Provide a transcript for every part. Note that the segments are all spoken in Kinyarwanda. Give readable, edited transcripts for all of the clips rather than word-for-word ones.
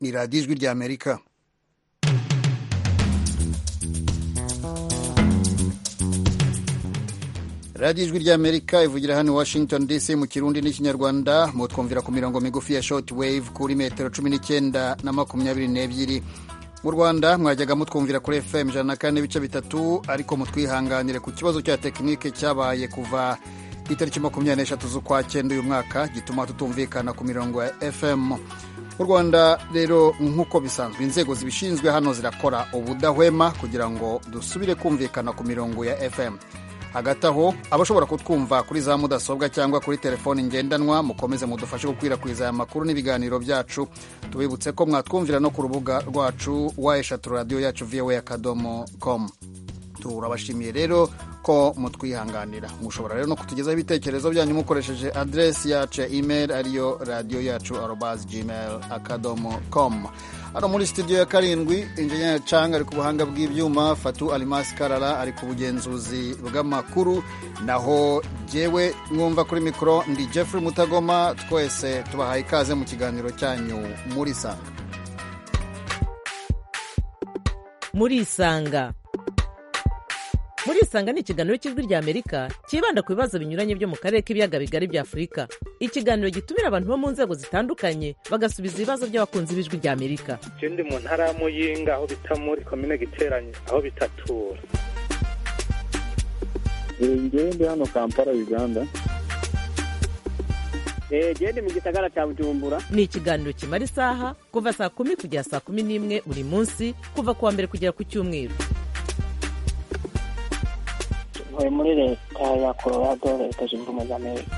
ni radiyo ijwi ry'Amerika. radiyo ijwi ry'Amerika ivugira hano Washington DC mu Kirundi n'Ikinyarwanda, mutwumvira ku mirongo migufi ya short wave kuri metero 19 na 22. Mu Rwanda mwajyaga mutwumvira kuri FM 104.3, ariko mutwihanganire ku kibazo cya tekinike cyabaye kuva itariki 23 z'ukwa cyenda uyu mwaka gituma tutumvikana ku mirongo ya FM. Mu Rwanda rero nk'uko bisanzwe inzego zibishinzwe hano zirakora ubudahwema kugira ngo dusubire kumvikana ku mirongo ya FM. Hagati aho abashobora kutwumva kuri za mudasobwa cyangwa kuri telefoni ngendanwa, mukomeze mudufashe gukwirakwiza aya makuru n'ibiganiro byacu. Tubibutse ko mwatwumvira no ku rubuga rwacu wa@radio.voa.com. Turabashimiye rero ko mutwihanganira. Mushobora rero no kutugezaho ibitekerezo byanyu mukoresheje adresi yacu ya email ariyo radioyacu@gmail.com. Hano muri studio ya karindwi, Engineer Chang ari ku buhanga bw'ibyuma, Fatu Alimasi Karara ari ku bugenzuzi bw'amakuru, naho jewe mwumva kuri mikoro ndi Jeffrey Mutagoma. Twese tubahaye ikaze mu kiganiro cyanyu muri Sanga. Muri Sanga ni ikiganiro cy'ijwi ry'Amerika kibanda ku bibazo binyuranye byo mu karere k'ibiyaga bigari bya Afurika. Ikiganiro gitumira abantu bo mu nzego zitandukanye bagasubiza ibibazo by'abakunzi b'ijwi ry'Amerika. Ndi mu ntara ya Muyinga aho bita muri komine Giteranye aho bitatura. Ndi hano Kampala, Uganda. Ndi mu gisagara cya Bujumbura. Ni ikiganiro kimara isaha kuva saa 10 kugera saa 11 buri munsi, kuva kuwa mbere kugera ku Cyumweru. Muri leta ya Colorado, Leta Zunze Ubumwe za Amerika.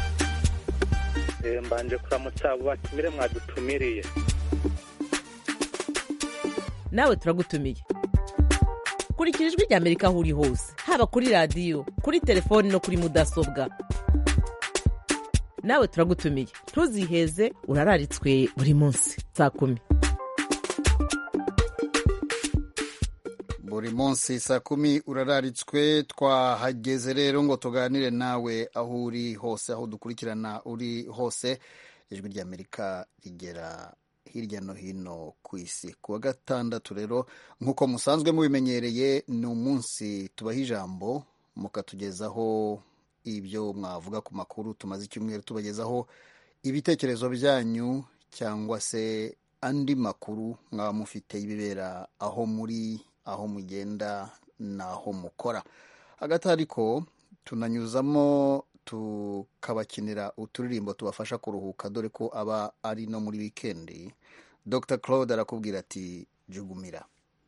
Mbanje kuramutsa abo batumire mwadutumiriye. Nawe turagutumiye. Kurikira ijwi ry'Amerika aho uri hose, haba kuri radiyo, kuri telefoni no kuri mudasobwa. Nawe turagutumiye. Ntuziheze, urararitswe buri munsi saa 10. Buri munsi saa 10 urararitswe. Twahageze rero ngo tuganire nawe aho uri hose, aho dukurikirana uri hose. Ijwi ry'Amerika rigera hirya no hino ku isi. Kuwa gatandatu rero nk'uko musanzwe mubimenyereye, ni umunsi tubaha ijambo mukatugezaho ibyo mwavuga ku makuru tumaze icyumweru tubagezaho, ibitekerezo byanyu cyangwa se andi makuru mwaba mufite y'ibibera aho muri, aho mugenda naho mukora. Hagati ariko tunanyuzamo tukabakinira uturirimbo tubafasha kuruhuka, dore ko aba ari no muri wikendi. Dr. Claude arakubwira ati jugumira.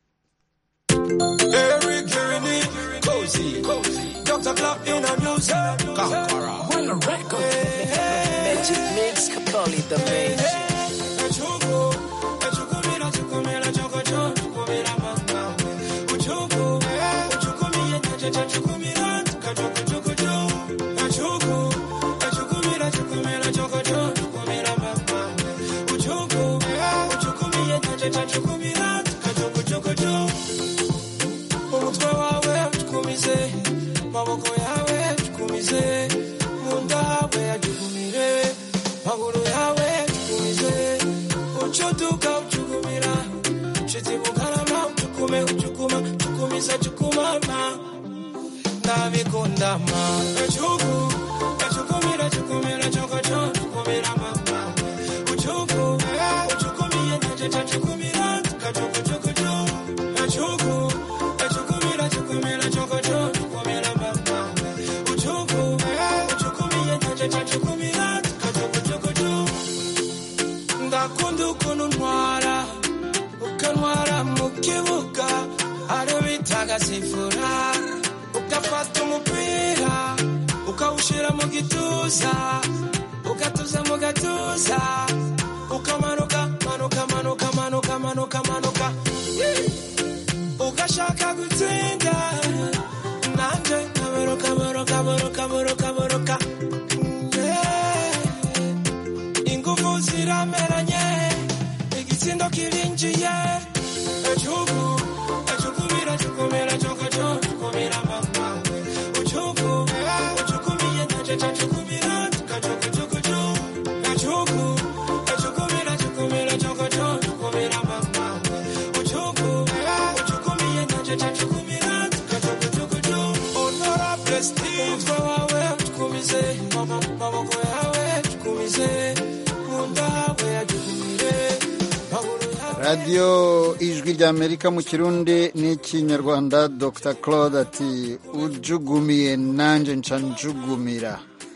Dr. Claude in a music. When the record. Magic Mix, Capoli the Magic. Maboko yawe tukumize, munda yawe ajugumire, maguru yawe tukumize, uchutuka uchugumira, chitibukarama uchukume uchukuma, tukumiza chukumama, navikondama, echuku, echukumira chukumira chokocho, chukumira mama, uchuku, uchukumie njecha chukumira, kachuku chukuchu, echuku, echukumira chukumira chokocho, ndakunda ukuntu ntwara ukantwara mu kibuga ari bitagasifura, ugafata umupira ukawushira mu gituza, ugatuza mu gatuza, ukamanuka manuka manuka manuka manuka manuka, ugashaka gutsinda nanje kaberuka beruka beruka beruka beruka, ingufu zirameranye igitsindo kirinjiye, ejugu ejugumira jukumira jokojo jukumira mama, ujugu ujugumiye njecha jukumira kajogo jokojo, ejugu ejugumira jukumira jokojo jukumira maboko yawe tukumize nkunda we yagumire radiyo ijwi ry'Amerika mu kirundi n'ikinyarwanda. Dr Claude ati ujugumiye nanjye nca njugumira.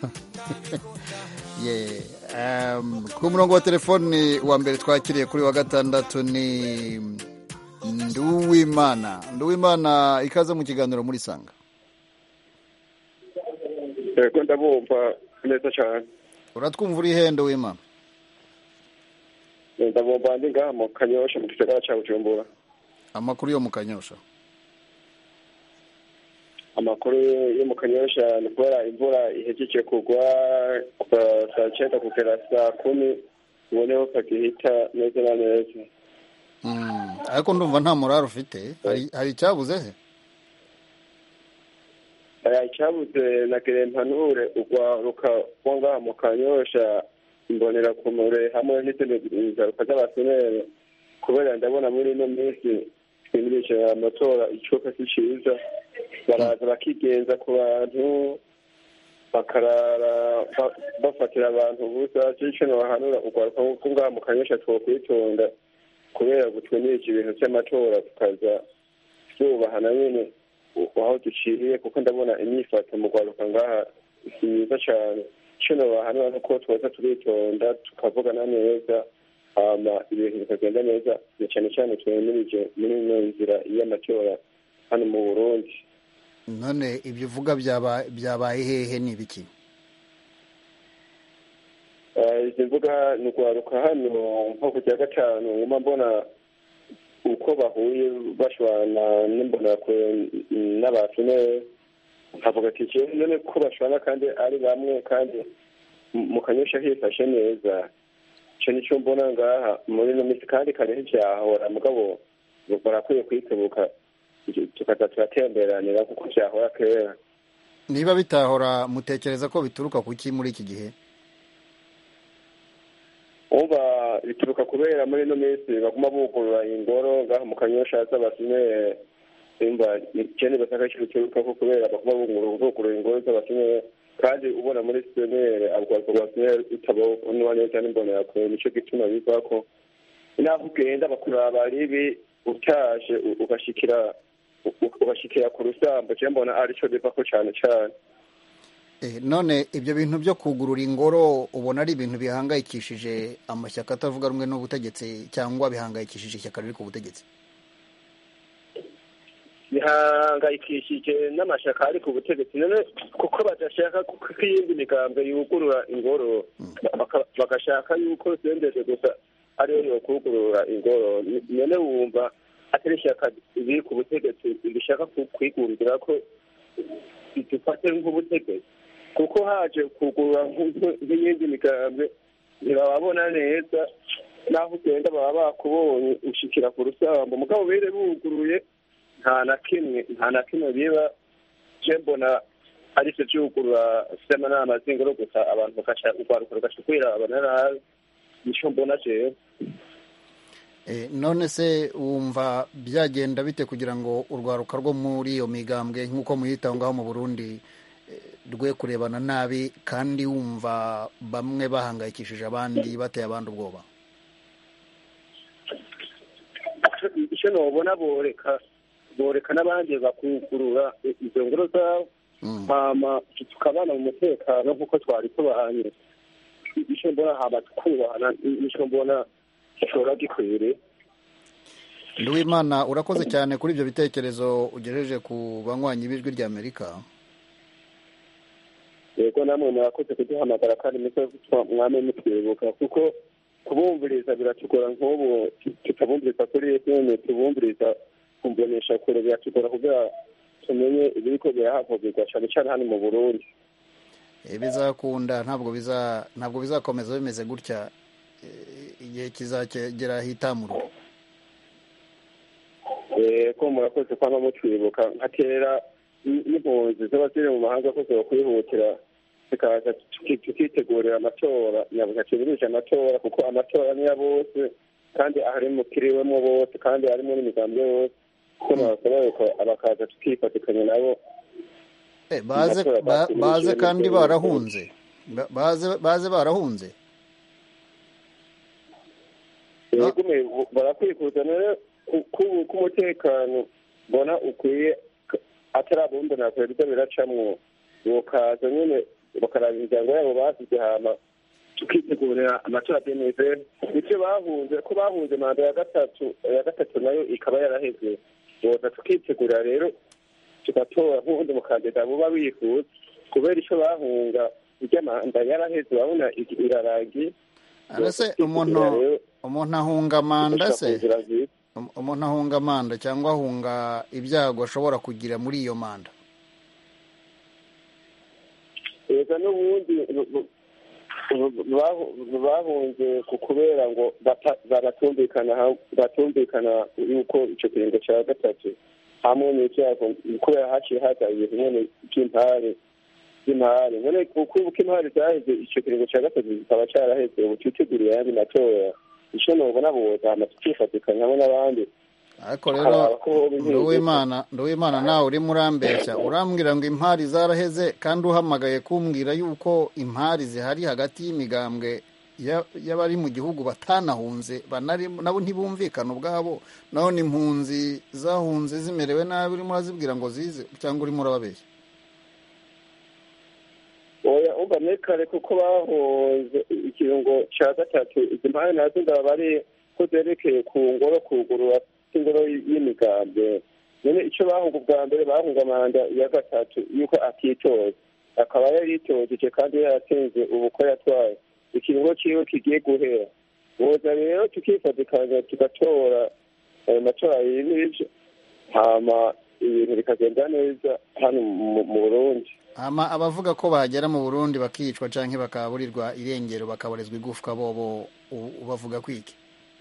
Ku murongo wa telefoni wa mbere twakiriye kuri wa gatandatu ni Nduwimana, ikaze mu kiganiro muri Sanga. Yego ndabumva neza cyane. Uratwumva uri he Nduwimana? Ndabumva ndi ngaha mu Kanyosha mu gisagara cya Bujumbura. Amakuru yo mu Kanyosha? Amakuru yo mu Kanyosha ni kubera imvura ihejeje kugwa kuva saa 9 kugera saa 10 uboneho kagihita neza na neza. Ariko ndumva nta morale ufite. Hari icyabuze he? Icyabuze na Gerempanure ugwaruka ngaha mu Kanyosha mbonera kumure hamwe n'izindi ngaruka z'abasomere kubera ndabona muri ino minsi twimirisha amatora icoka kiciza baraza bakigenza ku bantu bakarara bafatira abantu ubusa cyo bahanura ugwaruka ko ngaha mu Kanyosha twokwitonda kubera gutwemerera ibintu by'amatora tukaza twubahana nyine aho duciriye kuko ndabona imyifato mu gwaruka ngaha si myiza cyane. Kino bahanura nuko twoza turitonda tukavugana neza ibintu bikagenda neza cyane cyane twemerije muri ino nzira y'amatora hano mu Burundi. None ibyo uvuga byabaye hehe ni biki? Izi mvuga ni ugwaruka hano nko ku cya gatanu nguma mbona uko bahuye bashwana n'imbonakure n'abasomere nkavuga ati none ko bashwana kandi ari bamwe kandi mu Kanyosha hifashe neza. Icyo nicyo mbona ngaha muri ino minsi kandi kare ntibyahora mugabo barakwiye kwikebuka tukaza turatemberanira kuko byahora kera. Niba bitahora mutekereza ko bituruka kuki muri iki gihe? Umva bituruka kubera muri ino minsi baguma bugurura ingoro ngaha mu Kanyosha z'abasomere. Imba cyane basaka cyuruka ko kubera baguma bugurura ingoro z'abasomere kandi ubona muri sonere abasomere utabo n'wane cyane mbona ko nicyo gituma biva ko inaho ugenda bakuraba ribi utaje ugashikira ku rusambo cyane mbona ari cyo biva ko cyane cyane. None ibyo bintu byo kugurura ingoro ubona ari ibintu bihangayikishije amashyaka atavuga rumwe n'ubutegetsi cyangwa bihangayikishije ishyaka riri ku butegetsi? Bihangayikishije n'amashyaka ari ku butegetsi none kuko badashaka ko iyindi migambwe yugurura ingoro bagashaka yuko sendeje gusa ariyo yokugurura ingoro. None wumva atari ishyaka riri ku butegetsi rishaka kwigurira ko idufate nk'ubutegetsi kuko haje kugurura nk'iyindi migambwe ntibababona neza naho ugenda baba bakubonye ushikira ku rusambo mugabo bere buguruye nta na kimwe biba je mbona ari cyo cyugurura sema n'amazingiro gusa abantu bakaca ugwaruka rugashikira abanarazi nico mbona je. None se wumva byagenda bite kugira ngo urwaruka rwo muri iyo migambwe nk'uko muyita ngaho mu Burundi rwe kurebana nabi kandi wumva bamwe bahangayikishije abandi bateye abandi ubwoba? Icyo nobona boreka n'abandi bakugurura izo ngoro zabo hama tukabana mu mutekano nk'uko twari tubanye. Icyo mbona haba tukubahana icyo mbona gishobora gikwiriye. Nduwimana urakoze cyane kuri ibyo bitekerezo ugejeje ku banywanyi b'ijwi ry'Amerika. Yego namwe murakoze kuduhamagara kandi muze mwame mutwibuka kuko kubumviriza biratugora nk'ubu tutabumviriza kuri FM tubumviriza kumbonesha kure biratugora kugira tumenye ibiriko birahavugirwa cyane cyane hano mu Burundi. Bizakunda ntabwo bizakomeza bimeze gutya igihe kizagera hitamuru. Ko murakoze kwama mutwibuka nka kera n'impunzi zaba ziri mu mahanga ko zokwihutira zikaza tukitegurira amatora nyabugaciririsha amatora kuko amatora niya bose kandi aharimukiriwemo bose kandi harimo n'imigambi yose kuko nabasaba yuko abakaza tukifatikanya nabo baze kandi barahunze baze barahunze. barakwifuza rero k'umutekano mbona ukwiye atari abundi na perezida biracamwo bokaza nyine bakaraba imiryango yabo basize hama tukitegurira amatora neza ivyo bahunze ko bahunze manda ya gatatu nayo ikaba yaraheze boza tukitegurira rero tugatora nk'ubundi mukandida buba bifuza kubera ico bahunga irya manda yaraheze babona irarangiye. Arase umuntu ahunga manda se umuntu ahunga manda cyangwa ahunga ibyago ashobora kugira muri iyo manda. Ega n'ubundi bahunze kubera ngo batumvikana yuko icyo kiringo cya gatatu hamwe n'icyago kubera haciye haza ibintu nyine by'impare none uko impare zaheze icyo kiringo cya gatatu kikaba cyaraheze ubu twiteguriye ayandi matora icyo nubona boza hama tukifatikanya hamwe n'abandi. Ariko rero Nduwimana nawe urimo urambeshya urambwira ngo impari zaraheze kandi uhamagaye kumbwira yuko impari zihari hagati y'imigambwe y'abari mu gihugu batanahunze nabo ntibumvikana ubwabo naho ni impunzi zahunze zimerewe nabi urimo urazibwira ngo zize cyangwa urimo urababeshya. Oya ubane kare kuko bahunze ikirungo cya gatatu izi mpare nazo ndaba ari ko zerekeye ku ngoro kugurura ingoro y'imigambwe none icyo bahunga ubwa mbere bahunga manda ya gatatu yuko atitoza akaba yaritojeje kandi yaratsinze ubuko yatwaye ikiringo ciwe kigiye guhera boza rero tukifatikanya tugatora amatora y'ibyo hama ibintu bikagenda neza hano mu Burundi. Hama abavuga ko bagera mu Burundi bakicwa canke bakaburirwa irengero bakaborezwa igufwa bobo ubavuga kwiki?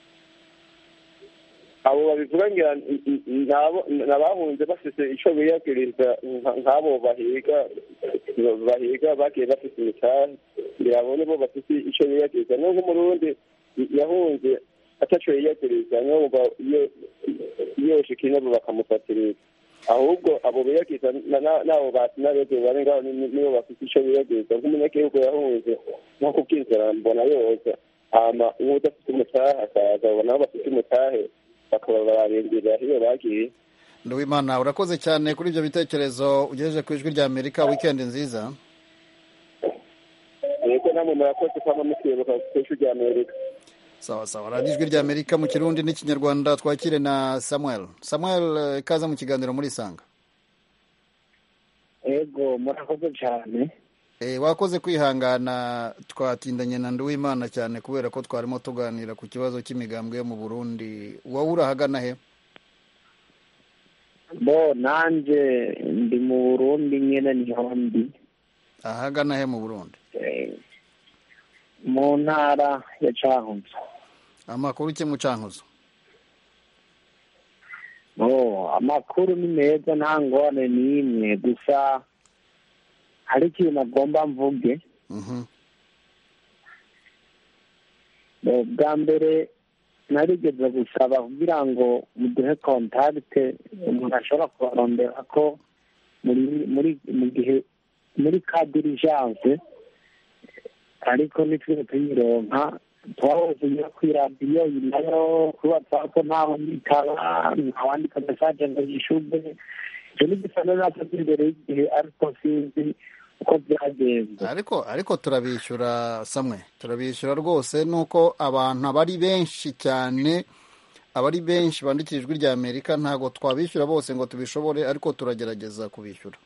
Abo babivuga ngira nabahunze bafise ico biyagiriza nk'abo bahiga bagiye bafise imitahe birabone bo bafise ico biyagiriza no nk'umurundi yahunze ataco yiyagiriza n'ubwo iyo shikina bakamufatiriza ahubwo abo biyagiriza nabo batinarege bari ngaho nibo bafise ico biyagiriza nk'umunyagihugu yahunze nko kubwizera mbona yoza hama udafite umutahe akaza ubona aho bafite umutahe bakaba bararindira iyo bagiye. Nduwimana urakoze cyane kuri ibyo bitekerezo ugejeje ku ijwi rya Amerika. Weekend nziza. Yego namwe murakoze kwama mukwibuka ku ijwi rya Amerika. Sawa radio ijwi rya Amerika mu Kirundi n'Ikinyarwanda. Twakire na Samuel ikaza mu kiganiro muri Sanga. Yego murakoze cyane. Wakoze kwihangana twatindanye na Nduwimana cyane kubera ko twarimo tuganira ku kibazo cy'imigambwe yo mu Burundi. Wowe urahagana he? Nanje ndi mu Burundi nyene niho ndi. Ahagana he mu Burundi? Mu ntara ya Cankuzo. Amakuru ki mu Cankuzo? Amakuru ni meza nta ngorane n'imwe gusa hari ikintu agomba mvuge. Bwa mbere narigeze gusaba kugira ngo muduhe kontakite umuntu ashobora kubarondera ko mu gihe muri ka dirijanse ariko nitwe tuyironka twahoze kuri radiyo nayo kuri watsapu ntaho nitaba ntawandika mesaje ngo yishuze icyo ni gisa natwe imbere y'igihe ariko sinzi uko byagenze. Ariko turabishyura samwe turabishyura rwose nuko abantu abari benshi cyane abari benshi bandikira ijwi rya Amerika ntago twabishyura bose ngo tubishobore ariko turagerageza kubishyura.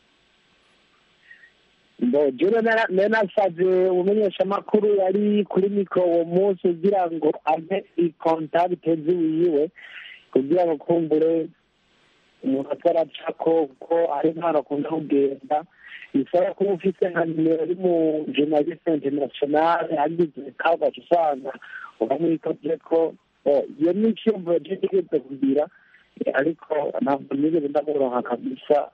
Jone nasabye umenyesha makuru yari kuri mikro uwo munsi kugira ngo ame ikontakite ziwiwe kugira ngo kumbure umuntu ataracako ko ari ntara akunda kugenda bisaba kuba ufite nka nimero iri mu journaliste international hagize kaba usanga ukamwitavye ko iyo ni icyumba gitegereza kugira ariko ntabwo nigeze ndamuronka kabisa.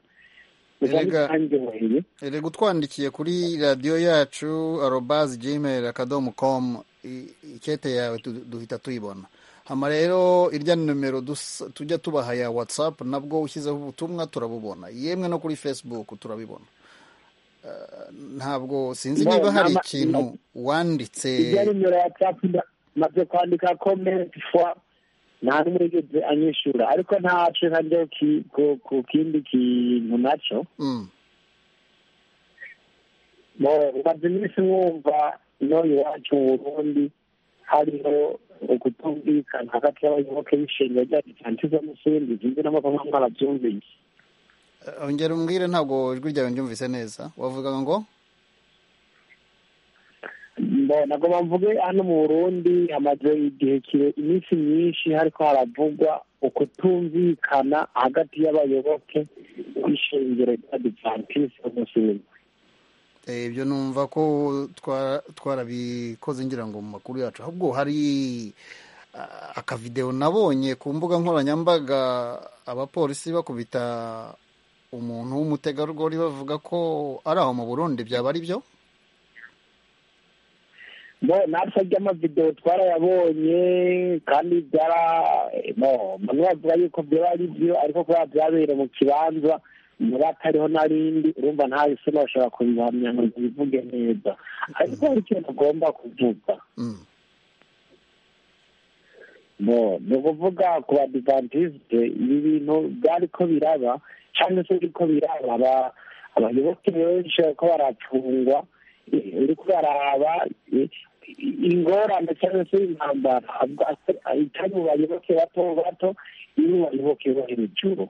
Erega utwandikiye kuri radiyo yacu @gmail.com ikete yawe duhita tuyibona. Hama rero irya nimero tujya tubaha ya WhatsApp nabwo ushyizeho ubutumwa turabubona, yemwe no kuri Facebook turabibona. ntabwo sinzi niba hari ikintu wanditse. Ijya nimero ya WhatsApp maze kwandika comment fois nta n'umurigeze anyishura ariko ntaco ntajya ku kindi kintu naco. Umaze iminsi mwumva ino iwacu mu Burundi hariho ukutumvikana hagati y'abayoboke b'ishengero rya Adventiste n'izindi zindi n'amakomamwe barabyumvise. Ongera umbwire, ntabwo ijwi ryawe ryumvise neza. Wavugaga ngo ntabwo bavuge hano mu Burundi hamaze igihe iminsi myinshi hariko haravugwa ukutumvikana hagati y'abayoboke b'ishengero rya Adventiste n'izindi. Ibyo numva ko twarabikoze ngira ngo mu makuru yacu, ahubwo hari akavideo nabonye ku mbuga nkoranyambaga abapolisi bakubita umuntu w'umutegarugori bavuga ko ari aho mu Burundi. Byaba ari byo? natwe ry'amavideo twarayabonye kandi bamwe bavuga yuko byaba ari byo ariko kuba byabereye mu kibanza muri atariho narindi urumva nta isoni bashobora kubihamya ngo bivuge neza, ariko hari ikintu agomba kuvuga. Ni ukuvuga ku Badivantiste ibi bintu byariko biraba cyangwa se biriko biraba abayoboke benshi bariko baracungwa, uriko baraba ingorane cyangwa se intambara itari mu bayoboke bato bato iri mu bayoboke bo hejuru.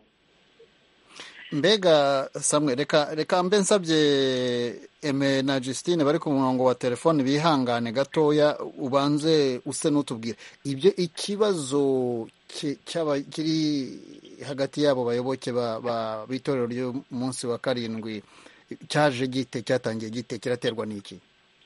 Mbega Samuel, reka mbe nsabye Aime na Justine bari ku murongo wa telefone bihangane gatoya, ubanze use n'utubwira ibyo ikibazo kiri hagati y'abo bayoboke b'itorero ry'umunsi wa karindwi cyaje gite, cyatangiye gite, kiraterwa n'iki?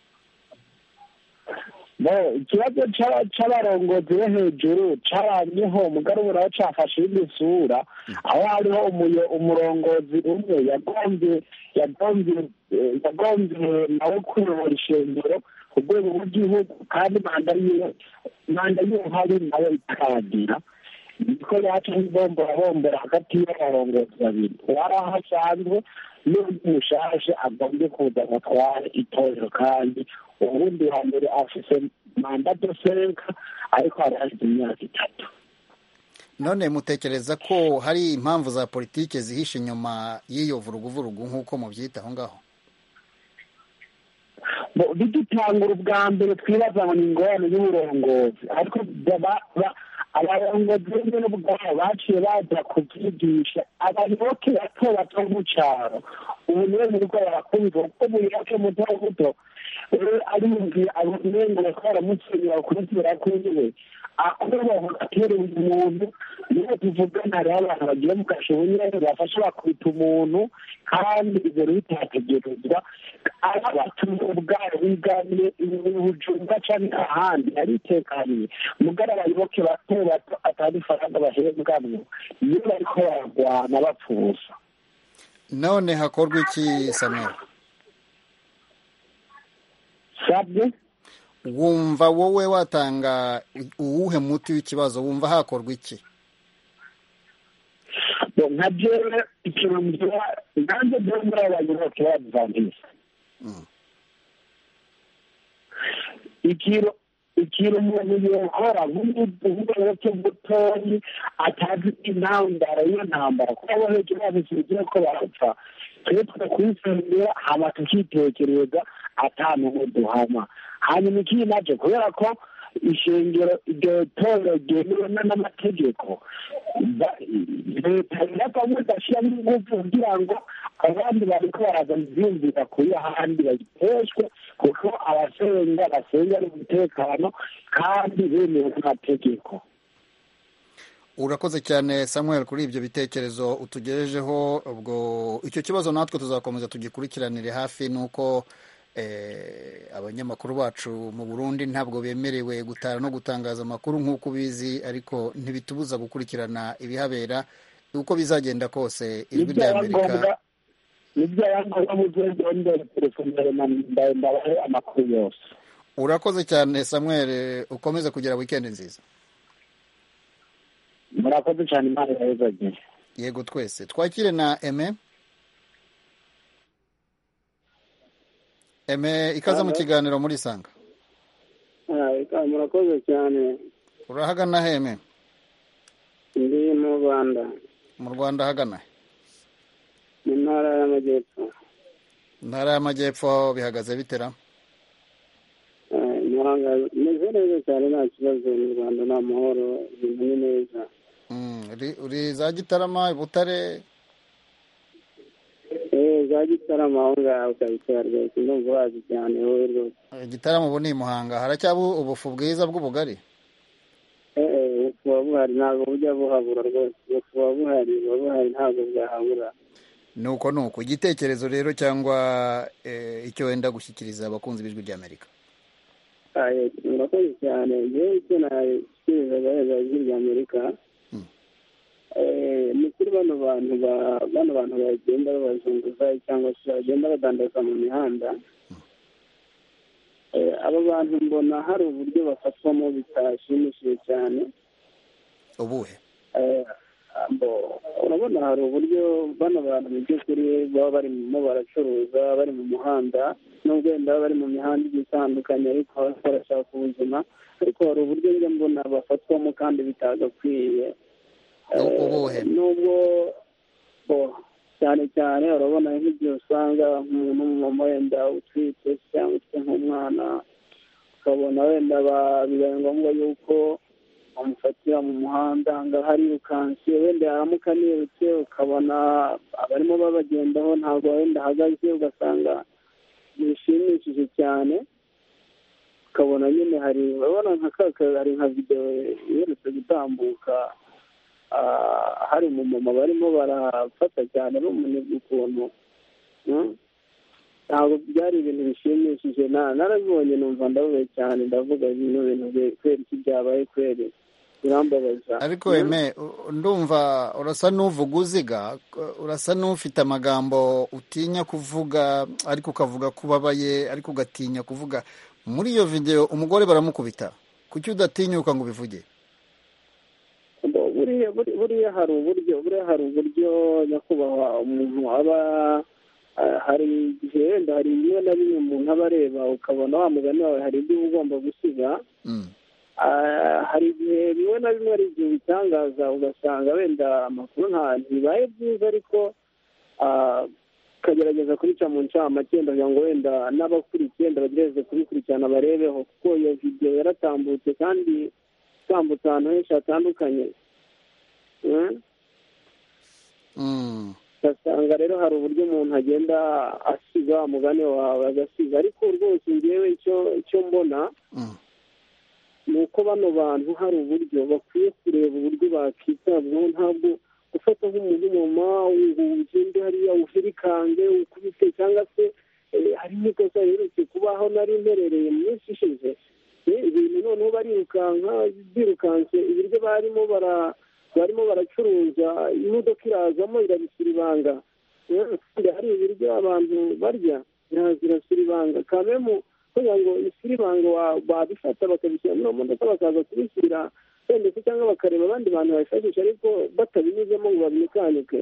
Ikibazo c'abarongozi bo hejuru caranyeho mugarubura aho cafashe indi sura, aho hariho umurongozi umwe yagombye nawe kuyobora ishengero ku rwego rw'igihugu kandi manda yiwe hari nayo itaragira, niko yaca nk'ibomborabombora hagati y'abarongozi babiri. Wari aho asanzwe n'undi mushashe agombye kuza atware itorero, kandi ubundi hambere afise manda dosenka ariko hari hashize imyaka 3. None mutekereza ko hari impamvu za politike zihishe inyuma y'iyo vuruguvurugu nk'uko mubyita aho ngaho? Bidutangura ubwa mbere twibaza ngo ni ingorane y'uburongozi, ariko abarongozi b'imwe n'ubwabo baciye baza kubyigisha abayoboke bato bato mu cyaro. Ubu niwe muriko barakubita kuko umuyoboke muto muto ariyumviye abamengo ko baramusenyera kurutira kwiwe akubaho atereye umuntu. Niyo tuvugana hariho abantu bagiye mu gashubunyere bafasha bakubita umuntu kandi ivyo bitategerezwa abatumye ubwabo biganiye ubujumba canke ahandi aritekaniye mugara abayoboke bato bato atari faranga bahembwamwo iyo bariko baragwana bapfusa. None hakorwa iki Samuel? Sabye wumva wowe watanga uwuhe muti w'ikibazo, wumva hakorwa iki? nka jewe ikintu mbwira nanjye byo muri abayoboke b'Abadivantiste ikintu umuntu yokora nk'umuyoboke mutoyi atazi intandaro y'iyo ntambara kuko abo hejuru babisubira ko barapfa, twebwe kwisengera hama tukitekereza ata n'umwe duhama. Hanyuma ikindi nacyo kubera ko ishengero iryo torero ryemewe n'amategeko, leta irakamwe idashyiramo ingufu kugira ngo abandi bariko baraza byumvira kuri ahandi bagiteshwe, kuko abasenga basenga n'umutekano kandi bemewe n'amategeko. Urakoze cyane Samuel kuri ibyo bitekerezo utugejejeho. Ubwo icyo kibazo natwe tuzakomeza tugikurikiranire hafi, nuko abanyamakuru bacu mu Burundi ntabwo bemerewe gutara no gutangaza amakuru nk'uko ubizi, ariko ntibitubuza gukurikirana ibihabera uko bizagenda kose. Ijwi rya Amerika amakuru yose. Urakoze cyane Samuel, ukomeze kugira weekend nziza. Murakoze cyane, Imana ibahe. Yego twese. Twakire na Aime. Eme, ikaze mu kiganiro muri Sanga. Murakoze cyane. Urahagana heme? Ndi mu Rwanda. Mu Rwanda hagana? Mu ntara y'Amajyepfo. Ntara y'Amajyepfo bihagaze bitera? Meze neza cyane, nta kibazo. mu Rwanda ni amahoro, ibintu ni neza. Uri za Gitarama, Butare? Za Gitarama aho ngaho ukabitera rwose, ndumva wazi cyane wowe rwose. Gitarama ubu ni Muhanga, haracyaba ubufu bwiza bw'ubugari? Ubufu buba buhari, ntabwo bujya buhabura rwose. Ubufu buba buhari ntabwo bwahabura. Nuko igitekerezo rero cyangwa icyo wenda gushyikiriza abakunzi b'ijwi ry'Amerika? Murakoze cyane. Njyewe icyo nashyikirizaga ijwi ry'Amerika, ni kuri bano bantu bagenda babazunguza cyangwa se bagenda badandaza mu mihanda. Aba bantu mbona hari uburyo bafatwamo bitashimishije cyane. Ubuhe? Urabona hari uburyo bano bantu mu by'ukuri baba barimo baracuruza bari mu muhanda, nubwo wenda bari mu mihanda igiye itandukanye ariko barashaka ubuzima, ariko hari uburyo njya mbona bafatwamo kandi bitagakwiye. Ubuhe? Nubwo cyane cyane urabona nk'igihe usanga nk'umuntu w'umumama wenda utwite cyangwa ufite nk'umwana, ukabona wenda bibaye ngombwa yuko bamufatira mu muhanda ngo harirukanse, wenda yaramuka anirutse ukabona abarimo babagendaho ntabwo wenda ahagaze, ugasanga bishimishije cyane. Ukabona nyine urabona hari nka videwo iherutse gutambuka, hari umumama barimo barafata cyane bamunebwa ukuntu. Ntabwo byari ibintu bishimishije, narabibonye numva ndababaye cyane, ndavuga ibintu kweri iki byabaye kweri birambabaza. Ariko Eme, ndumva urasa n'uvuga uziga, urasa n'ufite amagambo utinya kuvuga ariko ukavuga ko ubabaye ariko ugatinya kuvuga. Muri iyo video umugore baramukubita, kuki udatinyuka ngo ubivuge? Buriya hari uburyo nyakubahwa umuntu aba, hari igihe wenda hari bimwe na bimwe umuntu aba areba ukabona wa mugani wawe hari ibyo uba ugomba gusiga. Hari igihe bimwe na bimwe ari igihe bitangaza ugasanga wenda amakuru ntibaye byiza, ariko ukagerageza kubica mu ncamake kugira ngo wenda n'abakurikiye bagerageze kubikurikirana barebeho, kuko iyo video yaratambutse kandi itambutse ahantu henshi hatandukanye. Ugasanga rero hari uburyo umuntu agenda asiga umugani wawe agasiga, ariko rwose ngewe icyo mbona ni uko bano bantu hari uburyo bakwiye kureba uburyo bakitabwaho. Ntabwo gufata nk'umuntu w'umumama ngo ugende hariya uhirikange ukubite, cyangwa se hari n'ikosa riherutse kubaho nari mperereye mu minsi ishize, ibintu noneho birukanse ibiryo barimo baracuruza, imodoka irazamo irabisira ibanga. Hari ibiryo abantu barya zirasira ibanga, kamemu kugira ngo isira ibanga babifata bakabishyira muri modoka bakaza kubishyira wenda se, cyangwa bakareba abandi bantu babifashisha ariko batabinyuzemo ngo babimekanike.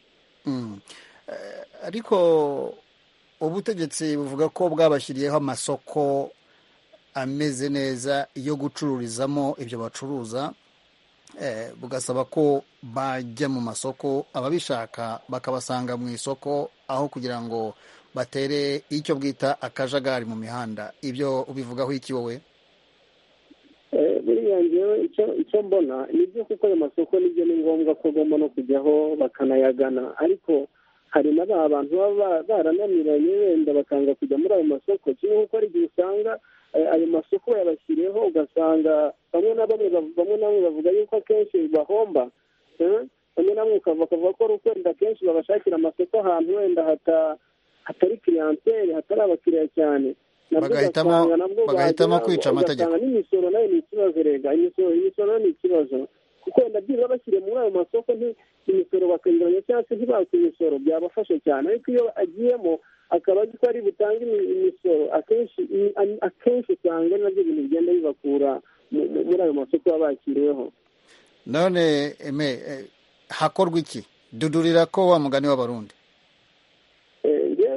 Ariko ubutegetsi buvuga ko bwabashyiriyeho amasoko ameze neza yo gucururizamo ibyo bacuruza, bugasaba ko bajya mu masoko, ababishaka bakabasanga mu isoko aho kugira ngo batere icyo bwita akajagari mu mihanda. Ibyo ubivugaho iki wowe? Buriya ngewe icyo mbona nibyo, kuko ayo masoko nibyo ni ngombwa ko agomba no kujyaho bakanayagana, ariko hari n'aba bantu baba barananiranye wenda bakanga kujya muri ayo masoko, kimwe kuko hari igihe usanga ayo masoko yabashyiriyeho, ugasanga bamwe na bamwe bavuga yuko akenshi bahomba, bamwe na bamwe bakavuga ko wenda akenshi babashakira amasoko ahantu wenda hatari clientele, hatari abakiriya cyane, bagahitamo kwica amategeko. N'imisoro nayo ni ikibazo, rega imisoro ni ikibazo, kuko wenda byiza bashyiriye muri ayo masoko imisoro bakayigabanya, cyangwa se ntibaka imisoro byabafasha cyane, ariko iyo agiyemo akaba azi ko ari butange imisoro, akenshi usanga nabyo bintu bigenda bibakura muri ayo masoko baba bakiriweho. None hakorwa iki? Dudurira ko wa mugani w'Abarundi. Ngewe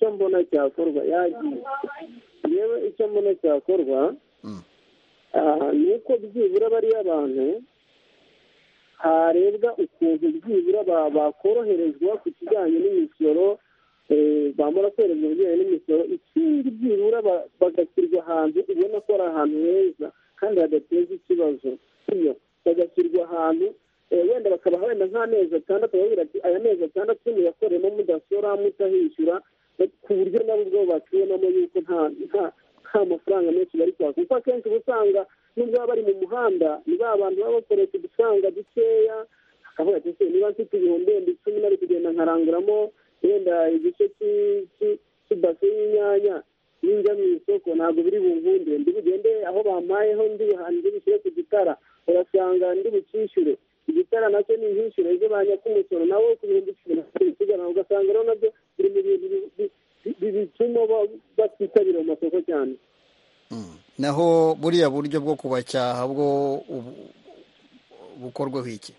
icyo mbona cyakorwa yagiye yewe icyo mbona cyakorwa ni uko byibura bariya abantu harebwa ukuntu byibura bakoroherezwa ku kijyanye n'imisoro bamara koherezwa ibijyanye n'imisoro ikindi byibura bagashyirwa ahantu ubona ko ari ahantu heza kandi hadateza ikibazo iyo bagashyirwa ahantu wenda bakabaha wenda nk'amezi atandatu babwira ati aya mezi atandatu muyakoremo mudasora mutahishyura ku buryo nabo ubwabo bakibonamo yuko nta mafaranga menshi bari kwaka kuko akenshi uba usanga nubwo baba bari mu muhanda ni ba bantu baba bakoresha udufaranga dukeya akavuga ati se niba mfite ibihumbi wenda 10 nari kugenda nkaranguramo wenda igice cy'ibase y'inyanya ninjya mu isoko ntabwo biri bunkunde ndi bugende aho bampayeho ndi bushyire ku gitara urasanga ndi bucyishyure igitara nacyo ni ihishyure ejo banyaka umusoro nawo ku bihumbi 10 ugasanga rero nabyo biri mu bintu bituma batitabira mu masoko cyane. Naho buriya buryo bwo kubacyaha bwo bukorweho iki?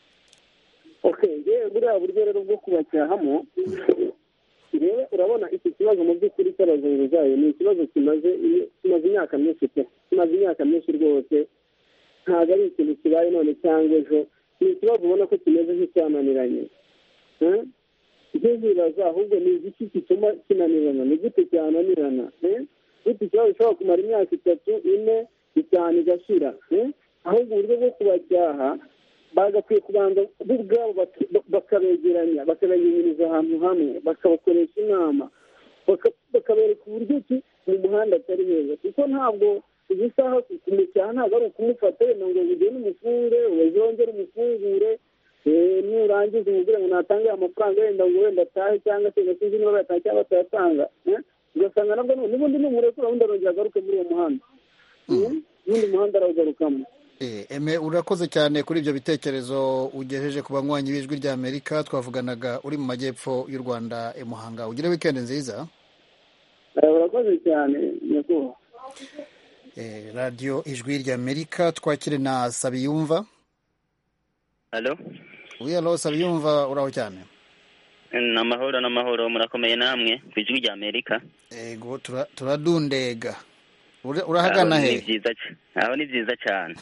Buriya buryo rero bwo kubacyahamo rero urabona iki kibazo mu by'ukuri cy'abazungu zayo ni ikibazo kimaze imyaka myinshi kimaze imyaka myinshi rwose ntabwo ari ikintu kibaye none cyangwa ejo ni ikibazo ubona ko kimeze nk'icyananiranye ibyo zibaza ahubwo ni igiki gituma kinanirana ni gute cyananirana gute ikibazo gishobora kumara imyaka 3, 4, 5 igashira ahubwo uburyo bwo kubacyaha bagakwiye kubanza bo ubwabo bakabegeranya bakabanyiriza ahantu hamwe bakabakoresha inama bakabereka uburyo ki mu muhanda atari heza kuko ntabwo iyi saha kumucyaha ntabwo ari ukumufata wenda ngo ugende umufunge uzongere umufungure nurangiza umubwire ngo natange amafaranga wenda ngo wenda atahe cyangwa se sinzi niba bayatanga cyangwa batayatanga ugasanga nabwo n'ubundi n'umurekura wundi arongera agaruke muri uwo muhanda n'undi muhanda arawugarukamo. Eme urakoze cyane kuri ibyo bitekerezo ugejeje ku banywanyi b'ijwi rya Amerika. Twavuganaga uri mu majyepfo y'u Rwanda i Muhanga. Ugire weekend nziza. Urakoze cyane nyakubahwa. Radio ijwi rya Amerika twakire na Sabiyumva. Allo? Oui, allo Sabiyumva uraho cyane. Namahoro murakomeye namwe ku ijwi rya Amerika. Ego turadundega. Urahagana he? Aho ni byiza cyane.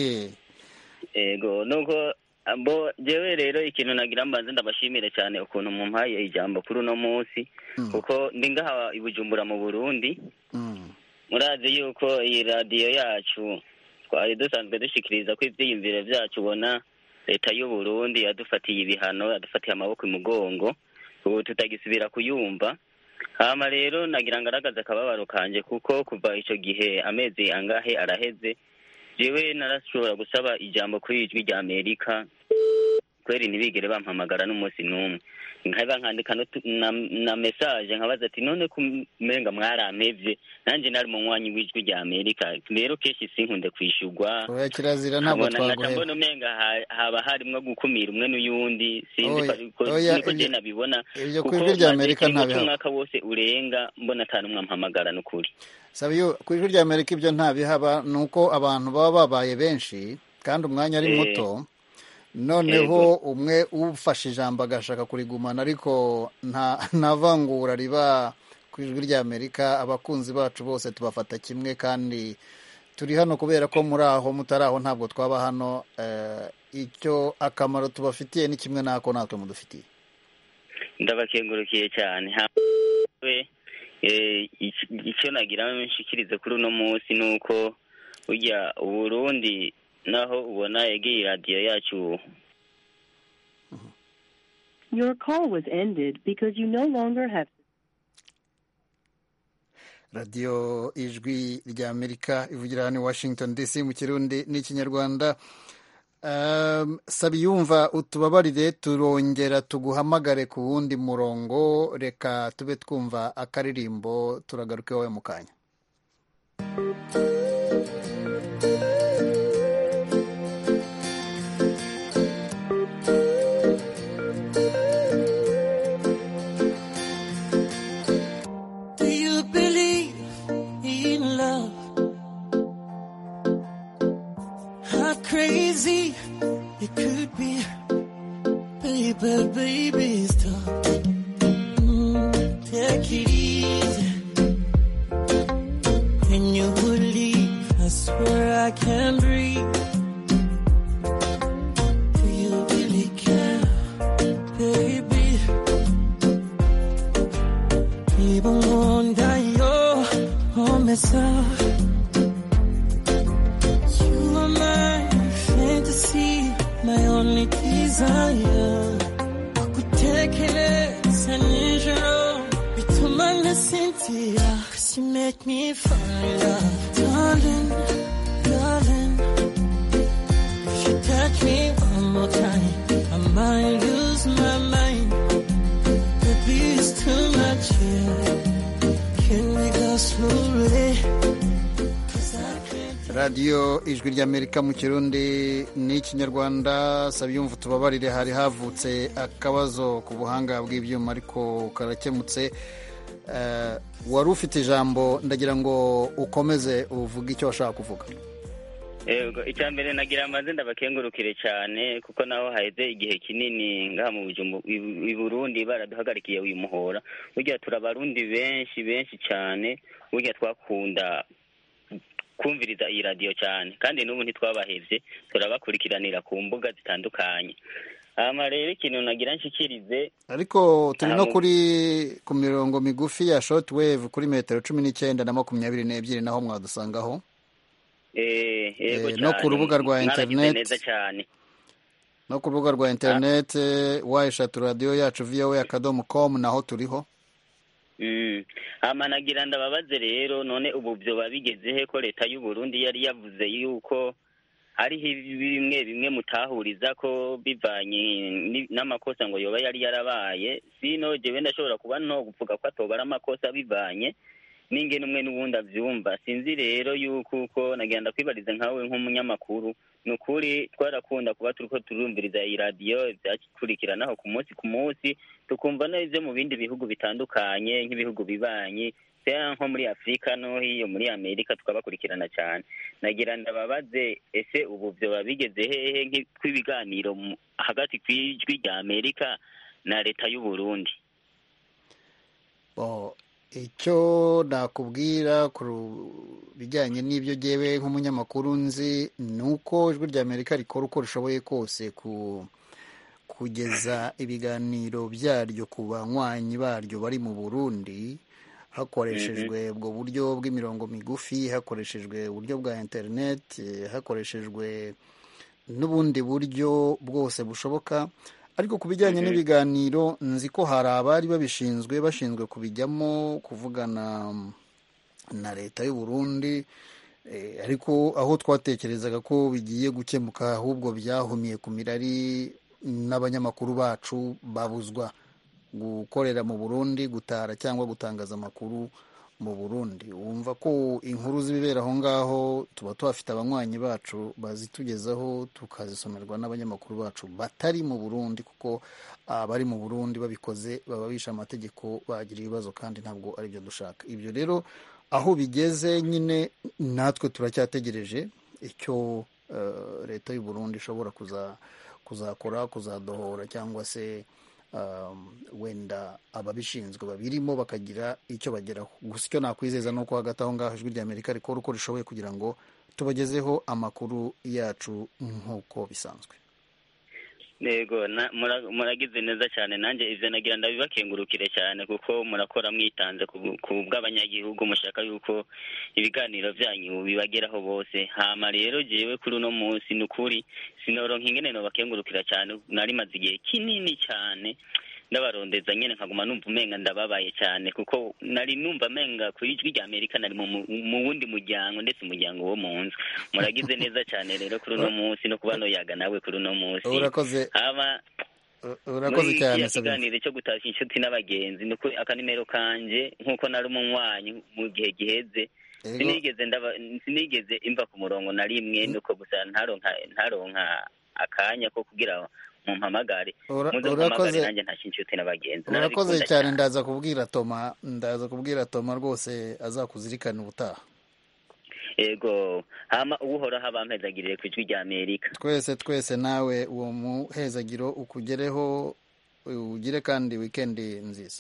Ego nuko jewe rero ikintu nagira mbanze ndabashimire cyane ukuntu mumpaye ijambo kuri uno munsi kuko ndi ngaha i Bujumbura mu Burundi. Murazi yuko iyi radio yacu twari dusanzwe dushikiriza ko ivyiyumviro byacu ubona leta y'u Burundi yadufatiye ibihano yadufatiye amaboko imugongo ubu tutagisubira kuyumva. Hama rero nagira ngaragaza akababaro kanje kuko kuva ico gihe amezi angahe araheze jewe narashobora gusaba ijambo kuri ijwi rya Amerika kweri ntibigere bampamagara n'umunsi n'umwe nkaba nkandika na message nkabaza ati none kumenga mwarampevye nanje nari mu mwanya w'ijwi rya Amerika rero keshi sinkunde kwishurwa oya kirazira ntabwo twagoye mbona umenga haba harimwo gukumira umwe n'uyundi sinzi ko niko je nabibona ibyo ku ijwi rya Amerika ntabiha umwaka wose urenga mbona atanu mwampamagara n'ukuri Sabiyo ku ijwi rya Amerika ibyo ntabihaba nuko abantu baba babaye benshi kandi umwanya ari muto noneho umwe ufashe ijambo agashaka kurigumana ariko nta vangura riba ku ijwi rya Amerika. Abakunzi bacu bose tubafata kimwe kandi turi hano kubera ko muri aho mutari aho ntabwo twaba hano. Icyo akamaro tubafitiye ni kimwe nako natwe mudufitiye. Ndabakengurukiye cyane icyo nagira nshikirize kuri uno munsi nuko ujya Burundi naho ubona yegi radio yacu. Your call was ended because you no longer have. Radio ijwi rya Amerika ivugira hano Washington DC mu Kirundi n'Ikinyarwanda. Sabiyumva utubabarire turongera tuguhamagare ku wundi murongo, reka tube twumva akaririmbo turagaruke wowe mu kanya. Crazy it could be, baby, it's tough. Take it easy. I swear I can't breathe. Do you really care, baby? Even wonder your home myself. You are my fantasy, my only desire. Kutekereza nijoro bituma nasinzira. 'Cause you make me fall in love, darling, darling. If you touch me one more time, I might lose my mind. Baby, it's too much here. Can we go slowly? radiyo ijwi ry'amerika mu kirundi n'ikinyarwanda. Sabyumva tubabarire, hari havutse akabazo ku buhanga bw'ibyuma ariko karakemutse. Wari ufite ijambo, ndagira ngo ukomeze uvuge icyo washaka kuvuga. Icya mbere nagira amaze ndabakengurukire cyane kuko naho haheze igihe kinini ngaha mu i Burundi baraduhagarikiye uyu muhora. Burya turabarundi benshi cyane, burya twakunda kumviriza iyi radio cyane kandi n'ubu ntitwabahevye, turabakurikiranira ku mbuga zitandukanye. Rero ikintu nagira nshikirize, ariko turi no ku mirongo migufi ya shortwave kuri metero 19 na 22 naho mwadusangaho. No ku rubuga rwa internet, no ku rubuga rwa internet wayishatu radio yacu voa.com naho turiho. Nagira ndababaze rero, none ubu byo babigezehe ko leta y'u Burundi yari yavuze yuko hari bimwe mutahuriza ko bivanye n'amakosa ngo yoba yari yarabaye. Sino jewe ndashobora kuba no kuvuga ko atobara amakosa bivanye n'ingene umwe n'ubundi avyumva. Sinzi rero yuko uko nagenda kwibariza nkawe nk'umunyamakuru, nukuri twarakunda kuba turiko turumviriza iyi radio byakurikiranaho ku munsi tukumva n'ivyo mu bindi bihugu bitandukanye nk'ibihugu bibanyi nko muri Afrika no hiyo muri Amerika tukabakurikirana cyane. Nagira ndababaze, ese ubu byo babigeze hehe nk'ibiganiro hagati kw'ijwi rya Amerika na leta y'u Burundi? Icyo nakubwira ku bijyanye n'ibyo jyewe nk'umunyamakuru nzi ni uko ijwi rya Amerika rikora uko rishoboye kose kugeza ibiganiro byaryo ku banywanyi baryo bari mu Burundi, hakoreshejwe ubwo buryo bw'imirongo migufi, hakoreshejwe uburyo bwa internet, hakoreshejwe n'ubundi buryo bwose bushoboka. Ariko ku bijyanye n'ibiganiro nzi ko hari abari bashinzwe kubijyamo kuvugana na leta y'u Burundi, ariko aho twatekerezaga ko bigiye gukemuka ahubwo byahumiye ku mirari n'abanyamakuru bacu babuzwa gukorera mu Burundi, gutara cyangwa gutangaza amakuru mu Burundi. Wumva ko inkuru zibibera aho ngaho tuba tuhafite abanywanyi bacu bazitugezaho, tukazisomerwa n'abanyamakuru bacu batari mu Burundi, kuko abari mu Burundi babikoze baba bisha amategeko, bagira ibibazo kandi ntabwo ari byo dushaka. Ibyo rero aho bigeze nyine natwe turacyategereje icyo leta y'u Burundi ishobora kuzakora, kuzadohora cyangwa se wenda ababishinzwe babirimo bakagira icyo bageraho. Gusa icyo nakwizeza ni uko hagati aho ngaho ijwi rya Amerika rikora uko rishoboye kugira ngo tubagezeho amakuru yacu nk'uko bisanzwe. Yego, muragize neza cyane. Nanjye ivyo nagira ndabibakengurukire cyane kuko murakora mwitanze ku bw'abanyagihugu, mushaka yuko ibiganiro byanyu bibageraho bose. Hama rero jewe kuri uno munsi nukuri sinoronka ingene no bakengurukira cyane, nari maze igihe kinini cyane ndabarondeza nyene nkaguma numva umenga ndababaye cyane, kuko nari numva menga ku ijwi rya Amerika nari mu wundi muryango, ndetse umuryango wo mu nzu. Muragize neza cyane rero kuri uno munsi no kuba no yaga nawe kuri uno munsi. Urakoze cyane ikiganiro cyo gutashya inshuti n'abagenzi, nuko akanimero kanje nkuko nari umunywanyi mu gihe giheze sinigeze imva ku murongo na rimwe, nuko gusa ntaronka akanya ko kugira mumpamagare. Urakoze nanjye ntashye inshuti n'abagenzi. Urakoze cyane. Ndaza kubwira Toma rwose azakuzirikana ubutaha. Ego, hama uhoraho abampezagirire ku ijwi rya Amerika. Twese nawe uwo muhezagiro ukugereho, ugire kandi weekend nziza.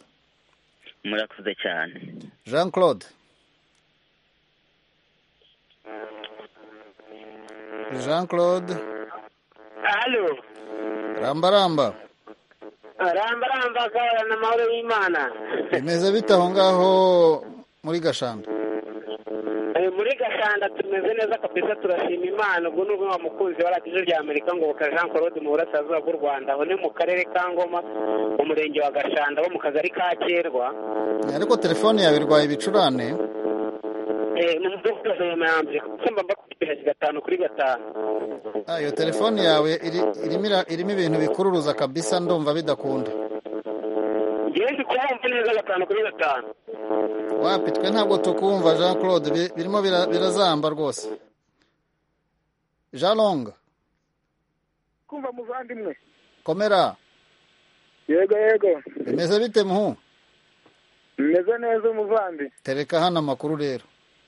Murakoze cyane. Jean Claude. Jean Claude. Halo. Ramba kabana amahoro y'Imana. Bimeze bite aho ngaho muri Gashanda? Muri Gashanda tumeze neza kabisa, turashima Imana. Ubwo nubwo wa mukunzi wa Radio rya Amerika ngo Jean Claude mu burasirazuba bw'u Rwanda, aho ni mu karere ka Ngoma, mu murenge wa Gashanda wo mu kagari ka Kerwa. Ariko telefone yawe irwaye ibicurane? Mu mudugudu yamambye kumva mbakubita 5/5. Iyo telefone yawe irimo ibintu bikururuza kabisa, ndumva bidakunda. Ngiye kumva neza 5/5. Wapi twe ntabwo tukumva Jean Claude, birimo birazamba rwose. Jalonga kumva muvandimwe, komera. Yego bimeze bite muhu? Bimeze neza muvandi. Tereka hano amakuru rero.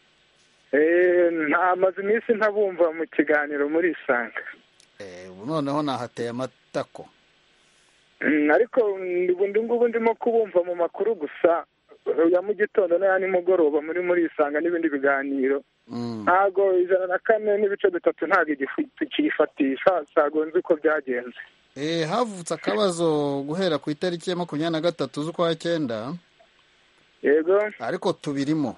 Nta mazi iminsi ntabumva mu kiganiro muri Isanga. Noneho nahateye amatako. Ariko ngubu ndimo kubumva mu makuru gusa ya mu gitondo na nimugoroba muri Isanga n'ibindi biganiro. Ntago 104.3 ntago igifatisha sagonze uko byagenze. Havutse akabazo guhera ku itariki ya 23 z'ukwa 9. Yego. Ariko tubirimo.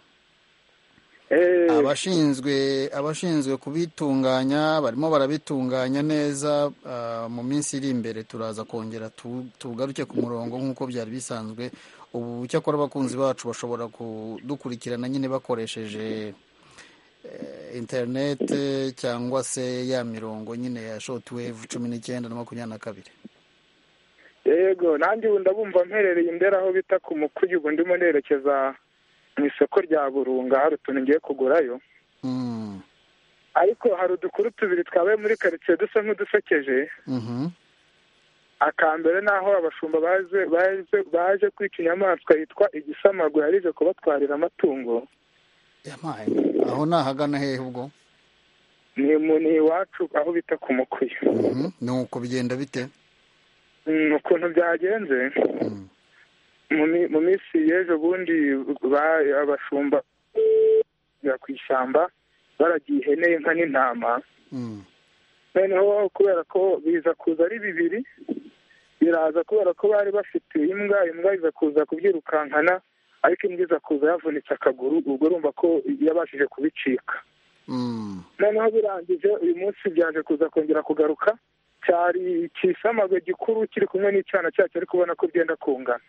Abashinzwe kubitunganya barimo barabitunganya neza. Mu minsi iri imbere turaza kongera tugaruke ku murongo nk'uko byari bisanzwe. Ubu cyakora abakunzi bacu bashobora kudukurikirana nyine bakoresheje internet cyangwa se ya mirongo nyine ya shortwave 19 na 22. Yego, nanjye ndabumva mperereye imbere aho bita ku Mukuyu, ubu ndimo nerekeza mu isoko rya Burunga, hari utuntu ngiye kugurayo. Ariko hari udukuru tubiri twabaye muri quartier dusa nk'udusekeje. Akambere naho abashumba baje kwica inyamaswa yitwa igisamagwe yarije kubatwarira amatungo. Yamaye aho nahagana hehe ubwo? Ni iwacu aho bita ku Mukuyu. Nuko bigenda bite? Ukuntu byagenze mu minsi y'ejo bundi abashumba ya kwishyamba baragiye ihene, inka n'intama. Noneho kubera ko biza kuza ari bibiri, biraza kubera ko bari bafite imbwa iza kuza kubyirukankana, ariko imbwa iza kuza yavunitse akaguru, ubwo urumva ko yabashije kubicika. Noneho birangije uyu munsi byaje kuza kongera kugaruka, cyari igisamagwe gikuru kiri kumwe n'icyana cyacyo, ariko ubona ko byenda kungana.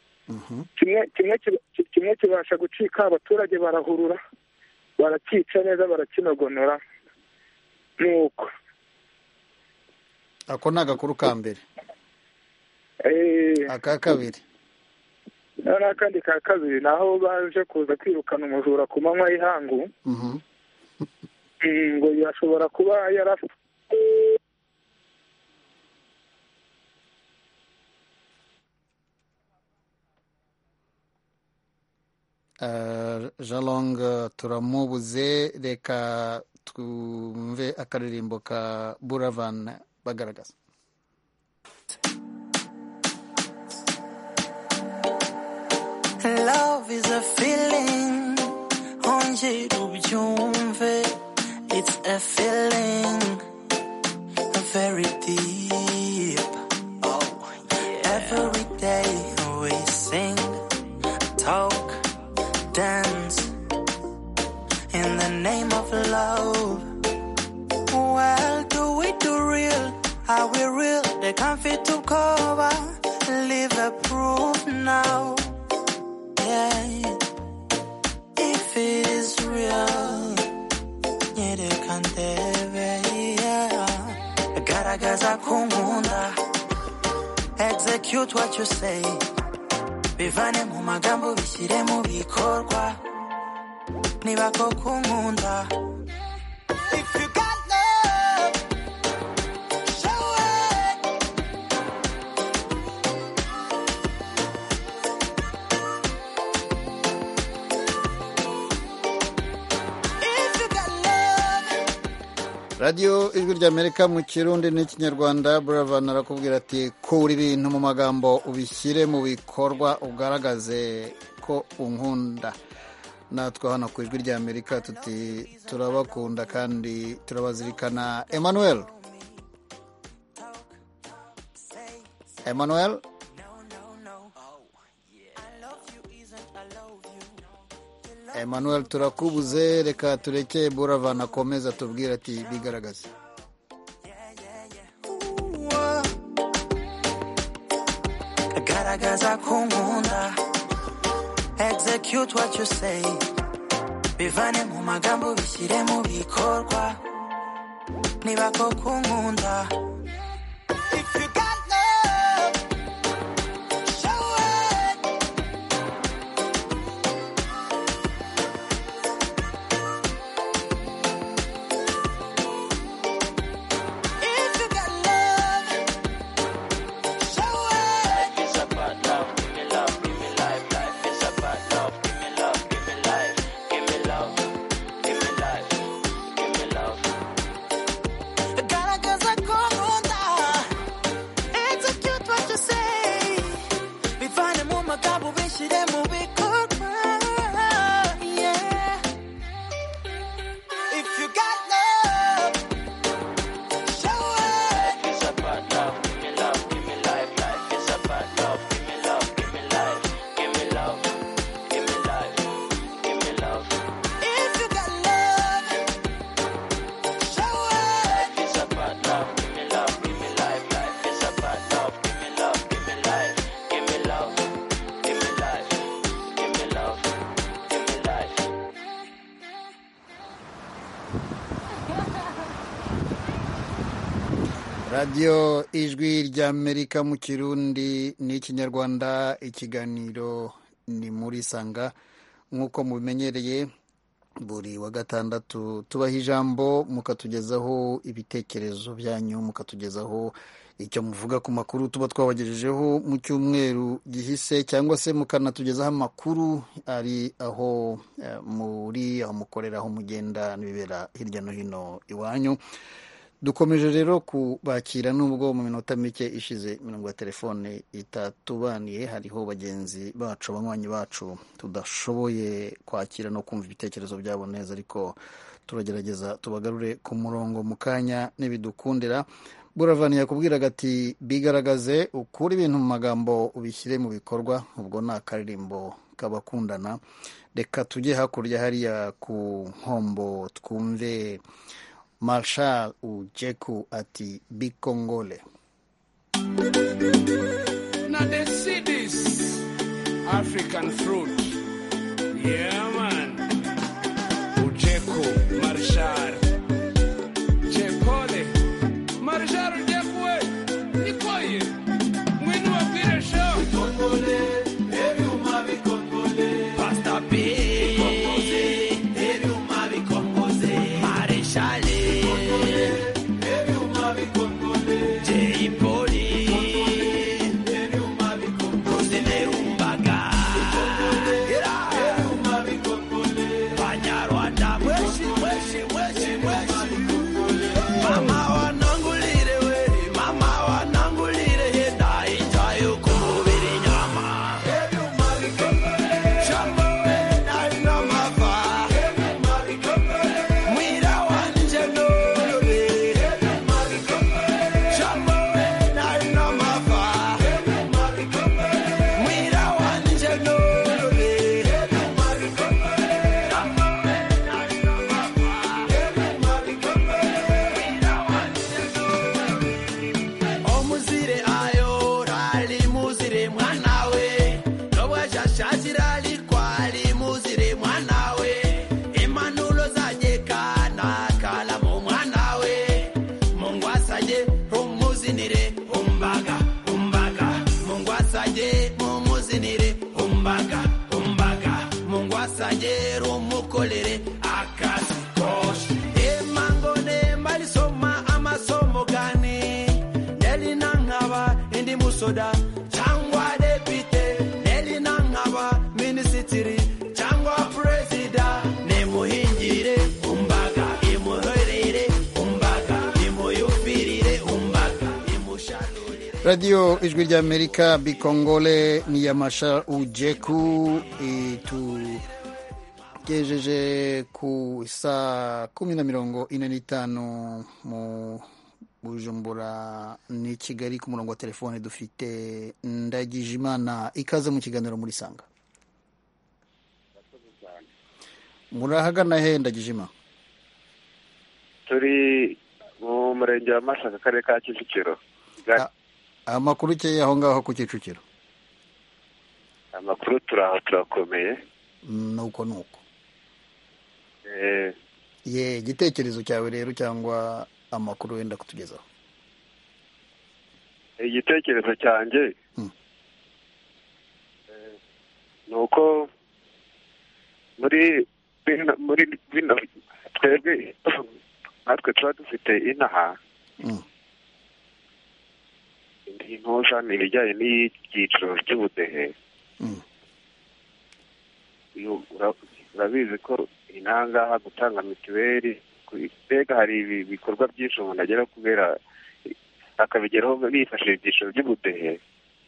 Kimwe kibasha gucika, abaturage barahurura barakica neza, barakinogonora. Nuko ako ni agakuru ka mbere. Aka kabiri n'akandi ka kabiri naho baje kuza kwirukana umujura ku manywa y'ihangu. Ngo yashobora kuba yarafite Jalong turamubuze, reka twumve akaririmbo ka Buravan bagaragaza. Love is a feeling, onje ubyumve. It's a feeling, very deep. Oh, yeah. Every day we sing, talk, dance in the name of love. Well, do we do real? Are we real? They can't fit to cover. Live a proof now. Yeah, if it is real, yeah, they can't yeah. Garagaza kumunda, execute what you say. Bivane mu magambo bishyire mu bikorwa. Niba koko nkunda. If you got love, show it. If you got love. Radio Ijwi ry'Amerika mu Kirundi n'Ikinyarwanda. Buravan arakubwira ati kura ibintu mu magambo ubishyire mu bikorwa, ugaragaze ko unkunda. natwe hano ku ijwi rya Amerika tuti turabakunda kandi turabazirikana. Emmanuel Emmanuel turakubuze, reka tureke Buravan akomeza tubwira ati bigaragaze. Garagaza kunkunda, execute what you say, bivane mu magambo bishyire mu bikorwa, niba ko kunkunda. If you got love, show it. If you got love, show it. Life is about love, give me love, give me life. Life is about love, give me love, give me life. Give me love, give me life, give me love. Garagaza kunkunda, execute what you say, bivane mu magambo bishyire mu bikorwa, yeah. If you got love, show it. Life is about love, give me love, give me life. Life is about love, give me love, give me life. Give me love, give me life, give me love. If you got love, show it. Life is about love, give me love, give me life. Life is about love, give me love, give me life. Give me love, give me life, give me love, give me life. Radio ijwi rya Amerika mu Kirundi n'Ikinyarwanda, ikiganiro ni muri Sanga. Nk'uko mubimenyereye buri wa gatandatu tubaha ijambo mukatugezaho ibitekerezo byanyu, mukatugezaho icyo muvuga ku makuru tuba twabagejejeho mu cyumweru gihise, cyangwa se mukanatugezaho amakuru ari aho muri aho mukorera, aho mugenda n'ibibera hirya no hino iwanyu. Dukomeje rero kubakira, nubwo mu minota mike ishize mirongo ya telefone itatubaniye, hariho bagenzi bacu, abanywanyi bacu tudashoboye kwakira no kumva ibitekerezo byabo neza, ariko turagerageza tubagarure ku murongo mu kanya n'ibidukundira. Buravan yakubwiraga ati bigaragaze, ukuri ibintu mu magambo ubishyire mu bikorwa. Ubwo ni akaririmbo k'abakundana. Reka tujye hakurya hariya ku nkombo twumve Marshal Ujeku ati Bikongole. Now they see this African fruit. Yeah, man. Ujeku, Marshal. Jekole. Marshal Ujeku, nikoye. Mwinu wa vile show. Bikongole, ebi uma Bikongole. Pasta B. Bikongole, ebi uma Bikongole. Marshal. Radio ijwi rya Amerika. Bikongole ni ya Marshal Ujeku. tugejeje ku saa 10:45 mu Bujumbura ni Kigali. Ku murongo wa telefone dufite Ndagijimana, ikaze mu kiganiro muri Sanga. Murahagana he Ndagijima? Turi mu murenge wa Masaka, akarere ka Kicukiro. Amakuru ukeye aho ngaho ku Kicukiro? Amakuru turaho turakomeye. Nuko ye igitekerezo cyawe rero cyangwa amakuru wenda kutugezaho? Igitekerezo cyanjye nuko muri bino twebwe natwe tuba dufite inaha intuzane ibijyanye n'ibyiciro by'ubudehe. Urabizi ko inangaha gutanga mituweli, mbega hari ibikorwa byinshi umuntu agera kubera akabigeraho bifashishije ibyiciro by'ubudehe,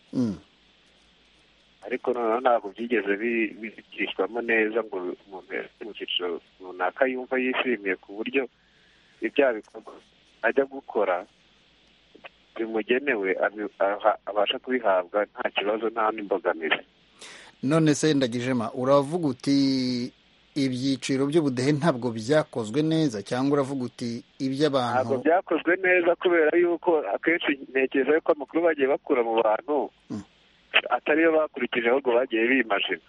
ariko noneho ntabwo byigeze bigishwamo neza ngo umuntu mu cyiciro runaka yumva yishimiye ku buryo ibya bikorwa ajya gukora bimugenewe abasha kubihabwa nta kibazo nta n'imbogamizi. None se Ndagijema, uravuga uti ibyiciro by'ubudehe ntabwo byakozwe neza, cyangwa uravuga uti iby'abantu ntabwo byakozwe neza kubera yuko akenshi ntekereza yuko amakuru bagiye bakura mu bantu atariyo bakurikije ahubwo bagiye bimajina.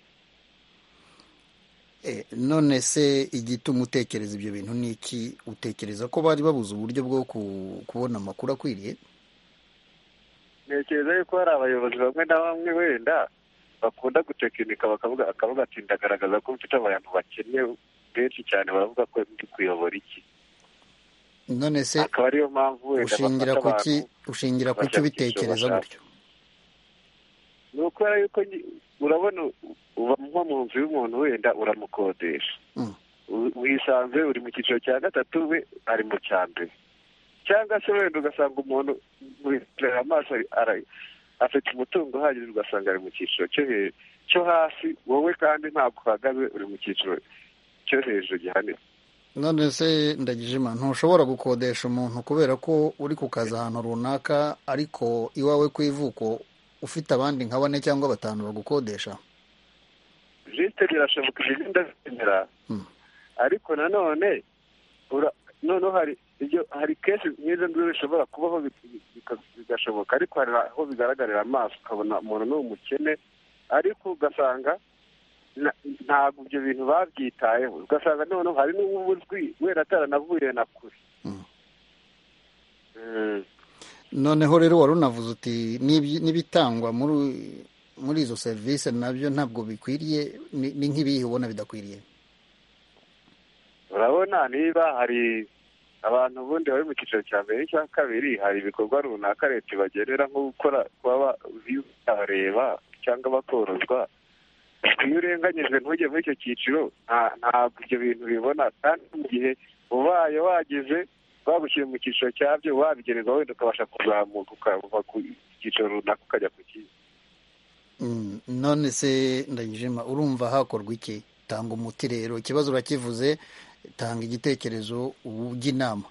None se igituma utekereza ibyo bintu ni iki? Utekereza ko bari babuze uburyo bwo kubona amakuru akwiriye? Ntekereza yuko hari abayobozi bamwe na bamwe wenda bakunda gutekinika bakavuga ati ndagaragaza ko mfite abantu bakennye benshi cyane, baravuga ko ndi kuyobora iki. None se akaba ariyo mpamvu wenda ushingira ku cyo ubitekereza gutyo? Ni ukubera yuko urabona uba nko mu nzu y'umuntu wenda uramukodesha, wisanze uri mu cyiciro cya gatatu, we ari mu cya mbere, cyangwa se wenda ugasanga umuntu witurera amaso afite umutungo uhagije ugasanga ari mu cyiciro cyo hasi, wowe kandi ntabwo uhagaze, uri mu cyiciro cyo hejuru gihanitse. None se Ndagijima, ntushobora gukodesha umuntu kubera ko uri ku kazi ahantu runaka, ariko iwawe ku ivuko ufite abandi nka 4 cyangwa 5 bagukodesha? Jiste birashoboka, ibyo ndabyemera, ariko nanone hari kesi nk'izo ngizo bishobora kubaho bigashoboka, ariko hari aho bigaragarira amaso ukabona umuntu ni umukene, ariko ugasanga ntabwo ibyo bintu babyitayeho, ugasanga noneho hari n'ubuzwi wera ataranavuye na kure. Noneho rero wari unavuze uti n'ibitangwa muri izo serivisi nabyo ntabwo bikwiriye. Ni nk'ibihe ubona bidakwiriye? Urabona, niba hari abantu ubundi bari mu cyiciro cya mbere n'icya kabiri, hari ibikorwa runaka leta ibagenera nko gukora, kuba bareba cyangwa bakorozwa, iyo urenganyijwe ntujye muri icyo cyiciro ntabwo ibyo bintu bibona, kandi mu gihe ubaye wagize bagushyira mu cyiciro cyabyo wabigenerwa, wenda ukabasha kuzamuka ukava ku cyiciro runaka ukajya ku kindi. None se Ndagijima, urumva hakorwa iki? Tanga umuti rero, ikibazo urakivuze, tanga igitekerezo, ujya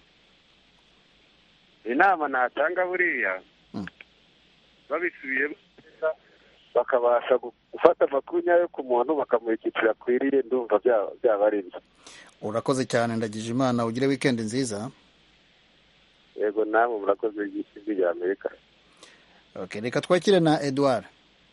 inama natanga buriya babisubiye bakabasha gufata amakuru nyayo ku muntu bakamuha icyiciro akwiriye, ndumva byaba ari byo. Urakoze cyane Ndagijimana, ugire weekend nziza. Yego namwe murakoze y'Ijwi rya Amerika. Okay, reka twakire na Edouard.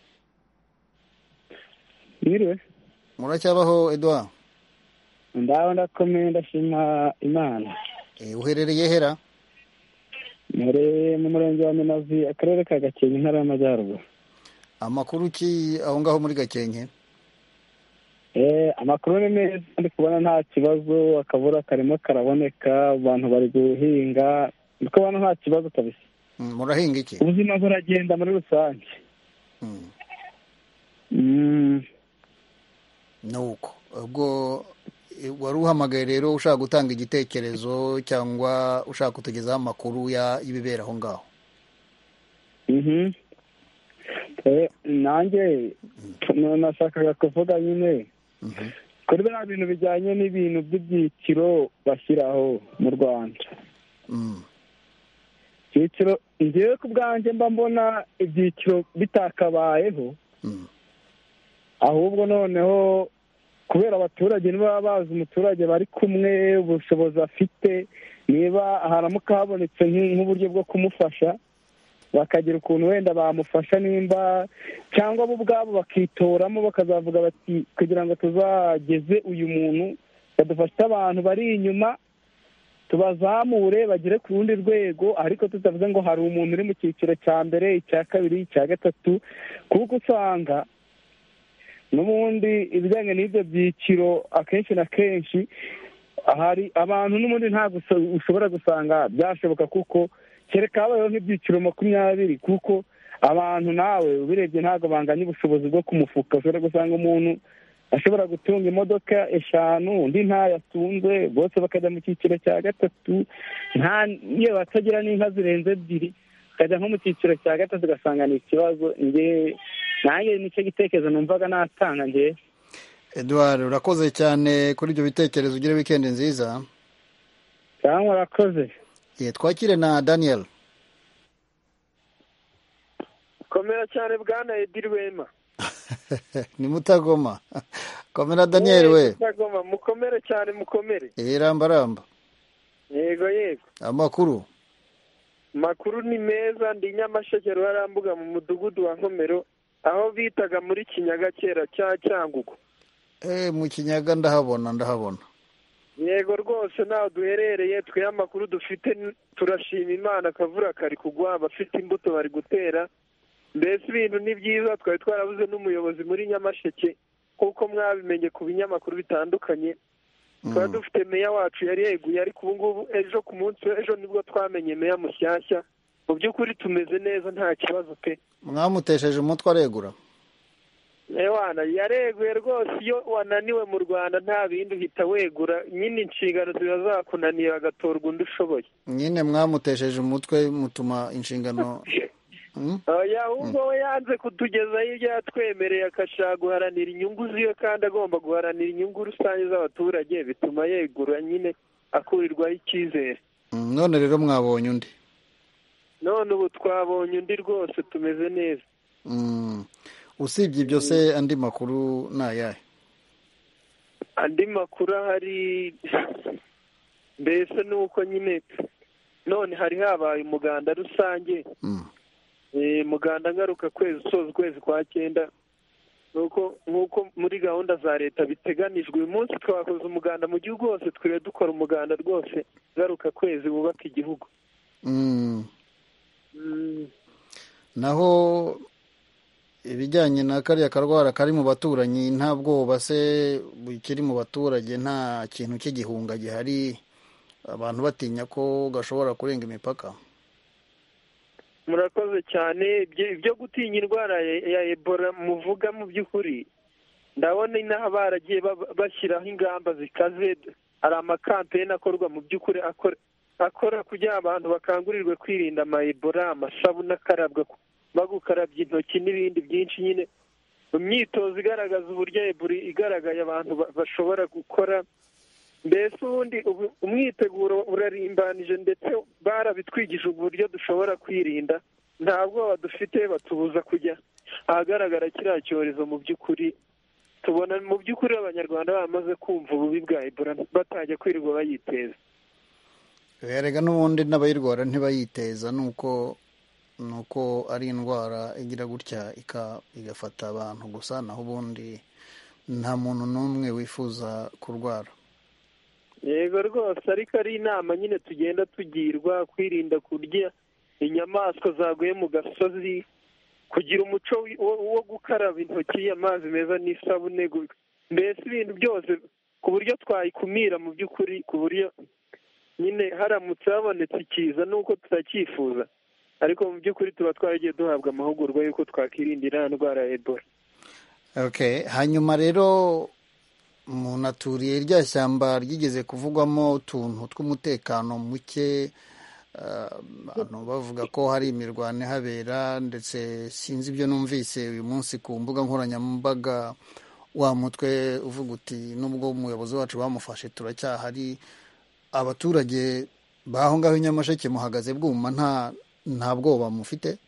Mwiriwe. Muracyabaho Edouard? Ndaho ndakomeye, ndashima Imana. Uherereye hera? Muri mu murenge wa Minazi, akarere ka Gakenke, intara y'Amajyaruguru. Amakuru ki aho ngaho muri Gakenke? Amakuru ni meza, ndi kubona nta kibazo, akavura karimo karaboneka, abantu bari guhinga, ndi kubona nta kibazo kabisa. Murahinga iki? Ubuzima buragenda muri rusange. Nuko ubwo wari uhamagaye rero ushaka gutanga igitekerezo cyangwa ushaka kutugezaho amakuru y'ibibera aho ngaho? Nanjye nashakaga kuvuga nyine kuri biriya bintu bijyanye n'ibintu by'ibyiciro bashyiraho mu Rwanda. Ibyiciro ngewe ku bwanjye mba mbona ibyiciro bitakabayeho, ahubwo noneho kubera abaturage niba bazi umuturage bari kumwe, ubushobozi afite, niba haramuka habonetse nk'uburyo bwo kumufasha, bakagira ukuntu wenda bamufasha nimba, cyangwa bo ubwabo bakitoramo bakazavuga bati kugira ngo tuzageze uyu muntu badufashe abantu bari inyuma tubazamure bagere ku rundi rwego, ariko tutavuze ngo hari umuntu uri mu cyiciro cya mbere, icya kabiri, icya gatatu, kuko usanga n'ubundi ibijyanye n'ibyo byiciro akenshi na kenshi hari abantu n'ubundi ntabwo ushobora gusanga byashoboka, kuko kereka habayeho nk'ibyiciro 20, kuko abantu nawe ubirebye ntabwo banganya ubushobozi bwo ku mufuka. Ushobora gusanga umuntu ashobora gutunga imodoka 5, undi ntayatunze, bose bakajya mu cyiciro cya gatatu, iyo batagira n'inka zirenze 2 ukajya nko mu cyiciro cya gatatu ugasanga ni ikibazo. Nanjye nicyo gitekerezo numvaga natanga njye. Edouard, urakoze cyane kuri ibyo bitekerezo, ugire weekend nziza. Cyangwa urakoze. Twakire na Daniel. Komera cyane bwana Edi Rwema. Ni Mutagoma. Komera Daniel we. Mutagoma, mukomere cyane mukomere. Ramba. Yego. Makuru ni meza, ndi Nyamasheke Ruharambuga mu mudugudu wa Nkomero, aho bitaga muri Kinyaga kera cya Cyangugu. Mu Kinyaga ndahabona. Yego rwose naho duherereye, twe amakuru dufite turashima Imana, akavura kari kugwa, abafite imbuto bari gutera, mbese ibintu ni byiza. Twari twarabuze n'umuyobozi muri Nyamasheke kuko mwabimenye ku binyamakuru bitandukanye. Twari dufite meya wacu yari yeguye, ariko ubu ngubu ejo ku munsi ejo nibwo twamenye meya mushyashya. Mu by'ukuri tumeze neza, nta kibazo pe. Mwamutesheje umutwe aregura? Ewana yareguye rwose. Iyo wananiwe mu Rwanda nta bindi uhita wegura, nyine inshingano ziba zakunaniye agatorwa undi ushoboye. Nyine mwamutesheje umutwe mutuma inshingano ahubwo we yanze kutugezaho ibyo yatwemereye, akashaka guharanira inyungu ziwe kandi agomba guharanira inyungu rusange z'abaturage, bituma yegura, nyine akurirwaho icyizere. None rero mwabonye undi? None ubu twabonye undi rwose, tumeze neza. Usibye ibyo se andi makuru ni ayahe? Andi makuru ahari mbese ni uko nyine none hari habaye umuganda rusange, umuganda ngaruka kwezi usoza ukwezi kwa 9, nk'uko muri gahunda za leta biteganijwe. Uyu munsi twakoze umuganda mu gihugu hose, twiriwe dukora umuganda rwose ngaruka kwezi wubaka igihugu. Naho ibijyanye na kariya karwara kari mu baturanyi, nta bwoba se bukiri mu baturage? Nta kintu cy'igihunga gihari, abantu batinya ko gashobora kurenga imipaka? Murakoze cyane. Ibyo gutinya indwara ya Ebola muvuga, mu by'ukuri ndabona inaha baragiye bashyiraho ingamba zikaze. Hari amakampeni akorwa mu by'ukuri akora kugira abantu bakangurirwe kwirinda Ebola, amasabune akarabwa, bagukarabya intoki n'ibindi byinshi. Nyine mu myitozo igaragaza uburyo Ebola igaragaye abantu bashobora gukora. Mbese ubundi umwiteguro urarimbanije, ndetse barabitwigije uburyo dushobora kwirinda. Ntabwo badufite batubuza kujya ahagaragara kiriya cyorezo. Mu by'ukuri tubona mu by'ukuri abanyarwanda bamaze kumva ububi bwa Ebola, batajya kwirirwa bayiteza. Erega n'ubundi n'abayirwara ntibayiteza, nuko ari indwara igira gutya igafata abantu gusa, naho ubundi nta muntu n'umwe wifuza kurwara. Yego rwose, ariko ari inama nyine tugenda tugirwa, kwirinda kurya inyamaswa zaguye mu gasozi, kugira umuco wo gukaraba intoki, amazi meza n'isabune, mbese ibintu byose ku buryo twayikumira mu by'ukuri, ku buryo nyine haramutse habonetse ikiza, nuko tutacyifuza, ariko mu by'ukuri tuba twaragiye duhabwa amahugurwa y'uko twakirindira indwara ya Ebola. Hanyuma rero umuntu aturiye rya shyamba ryigeze kuvugwamo utuntu tw'umutekano muke, abantu bavuga ko hari imirwano ihabera, ndetse sinzi ibyo numvise uyu munsi ku mbuga nkoranyambaga wa mutwe uvuga uti nubwo umuyobozi wacu bamufashe turacyahari, abaturage baho ngaho i Nyamasheke muhagaze bwuma nta bwoba mufite?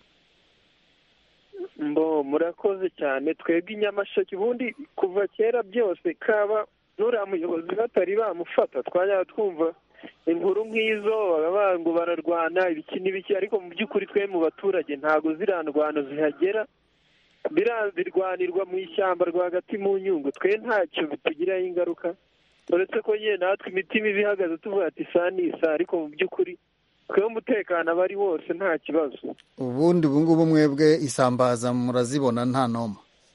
Murakoze cyane. Twebwe i Nyamasheke ubundi kuva kera byose kaba n'uriya muyobozi batari bamufata twajya twumva inkuru nk'izo baba ngo bararwana ibiki n'ibiki, ariko mu by'ukuri twe mu baturage ntago zirandwano zihagera, birwanirwa mu ishyamba rwagati mu Nyungwe. Twe ntacyo bitugiraho ingaruka, uretse ko nyine natwe imitima iba ihagaze tuvuga ati isa n'isa, ariko mu by'ukuri twe umutekano aba ari wose nta kibazo. Ubundi ubungubu mwebwe isambaza murazibona nta noma?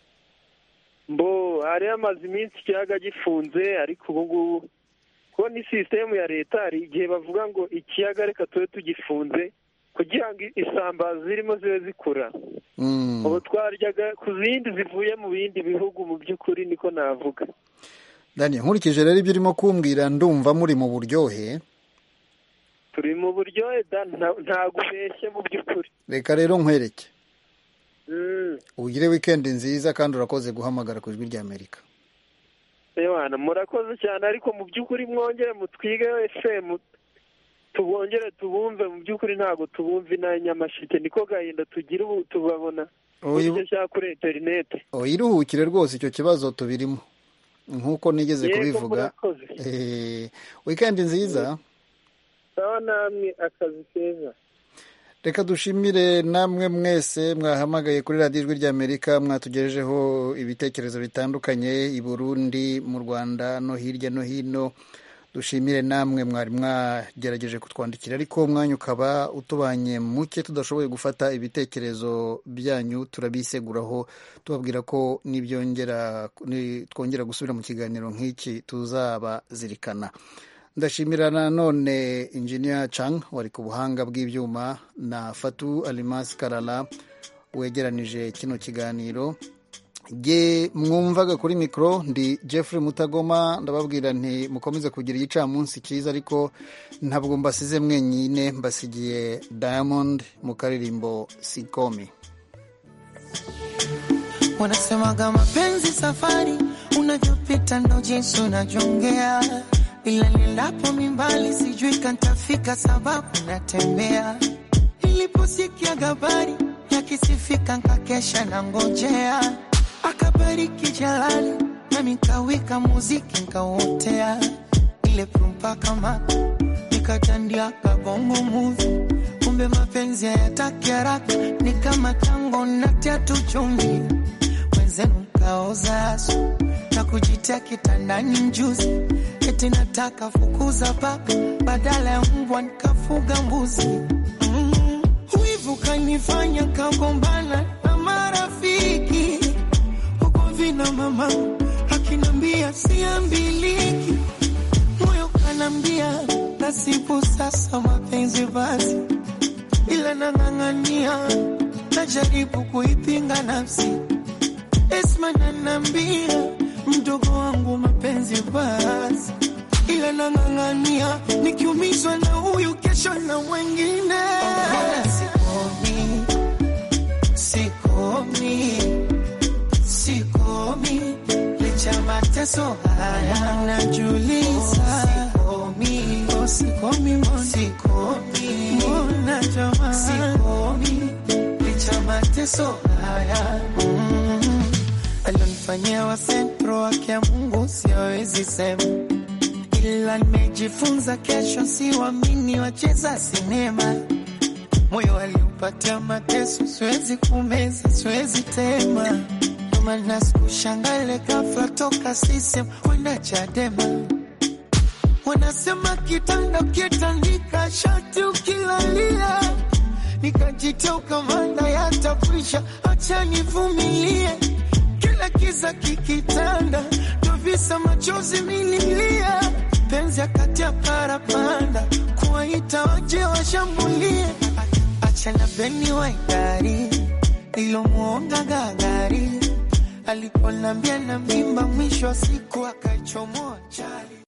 Hari amaze iminsi ikiyaga gifunze, ariko ubungubu ko ni sisitemu ya leta, hari igihe bavuga ngo ikiyaga reka tube tugifunze kugira ngo isambaza zirimo zibe zikura. Ubu twaryaga ku zindi zivuye mu bindi bihugu, mu by'ukuri niko navuga. Daniel, nkurikije rero ibyo urimo kumbwira ndumva muri mu buryohe. Turi mu buryohe ntago ubeshye mu by'ukuri. Reka rero nkwereke. Ugire weekend nziza kandi urakoze guhamagara ku Ijwi ry'Amerika. Ewana murakoze cyane, ariko mu by'ukuri mwongere mutwige FM tubongere tubumve, mu by'ukuri ntago tubumve na Nyamasheke, niko gahinda tugira ubu tubabona icyo cya kuri internet. Iruhukire rwose, icyo kibazo tubirimo nkuko nigeze kubivuga. Weekend nziza. Sawa namwe, akazi keza. Reka dushimire namwe mwese mwahamagaye kuri radiyo Ijwi ry'Amerika, mwatugejejeho ibitekerezo bitandukanye i Burundi, mu Rwanda no hirya no hino. Dushimire namwe mwari mwagerageje kutwandikira, ariko umwanya ukaba utubanye muke tudashoboye gufata ibitekerezo byanyu. Turabiseguraho tubabwira ko twongera gusubira mu kiganiro nk'iki tuzabazirikana. Ndashimira nanone Engineer Chang wari ku buhanga bw'ibyuma na Fatu Alimas Karala wegeranije kino kiganiro. Ge mwumvaga kuri mikro ndi Jeffrey Mutagoma, ndababwira nti mukomeze kugira igicamunsi cyiza, ariko ntabwo mbasize mwenyine, mbasigiye Diamond mu karirimbo Sikomi. Wanasemaga mapenzi safari, unavyopita ndo jinsi unajongea, ila nilapo mimbali sijui kantafika sababu natembea. Niliposikia habari yakisifika nkakesha na ngojea, akabariki Jalali nami nkawika muziki nkauotea, ile prumpa kama nikatandia kabongo movie. Kumbe mapenzi hayataki haraka, ni kama tango na tatu chumvi. Wenzenu mkaoza asu na kujitia kitandani mjuzi, eti nataka fukuza paka badala ya mbwa nikafuga mbuzi. Wivu kanifanya kagombana na marafiki, huko vina mama akinambia siambiliki, moyo kanambia nasibu sasa mapenzi basi, ila nang'ang'ania najaribu kuipinga nafsi. Esma nanambia mdogo wangu mapenzi basi, ila nang'ang'ania nikiumizwa na huyu kesho na mwengine. Sikomi licha mateso haya najuliza. Sikomi mbona jamaa, sikomi licha mateso haya. Alionifanyia wa sentro wake ya Mungu siwezi sema, ila nimejifunza kesho siwamini wacheza sinema. Moyo aliupatia mateso, siwezi kumeza, siwezi tema. Kama nasikushangaile ghafla toka sisem kwenda Chadema. Wanasema kitanda kitandika shati ukilalia, nikajitia ukamanda yatakwisha, acha nivumilie. Kila kiza kikitanda tovisa machozi mililia, penzi akati ya parapanda kuwaita waje washambulie. Acha na beni wa idari ilo muonga gagari, aliponambia na mimba mwisho wa siku akaichomoa chali.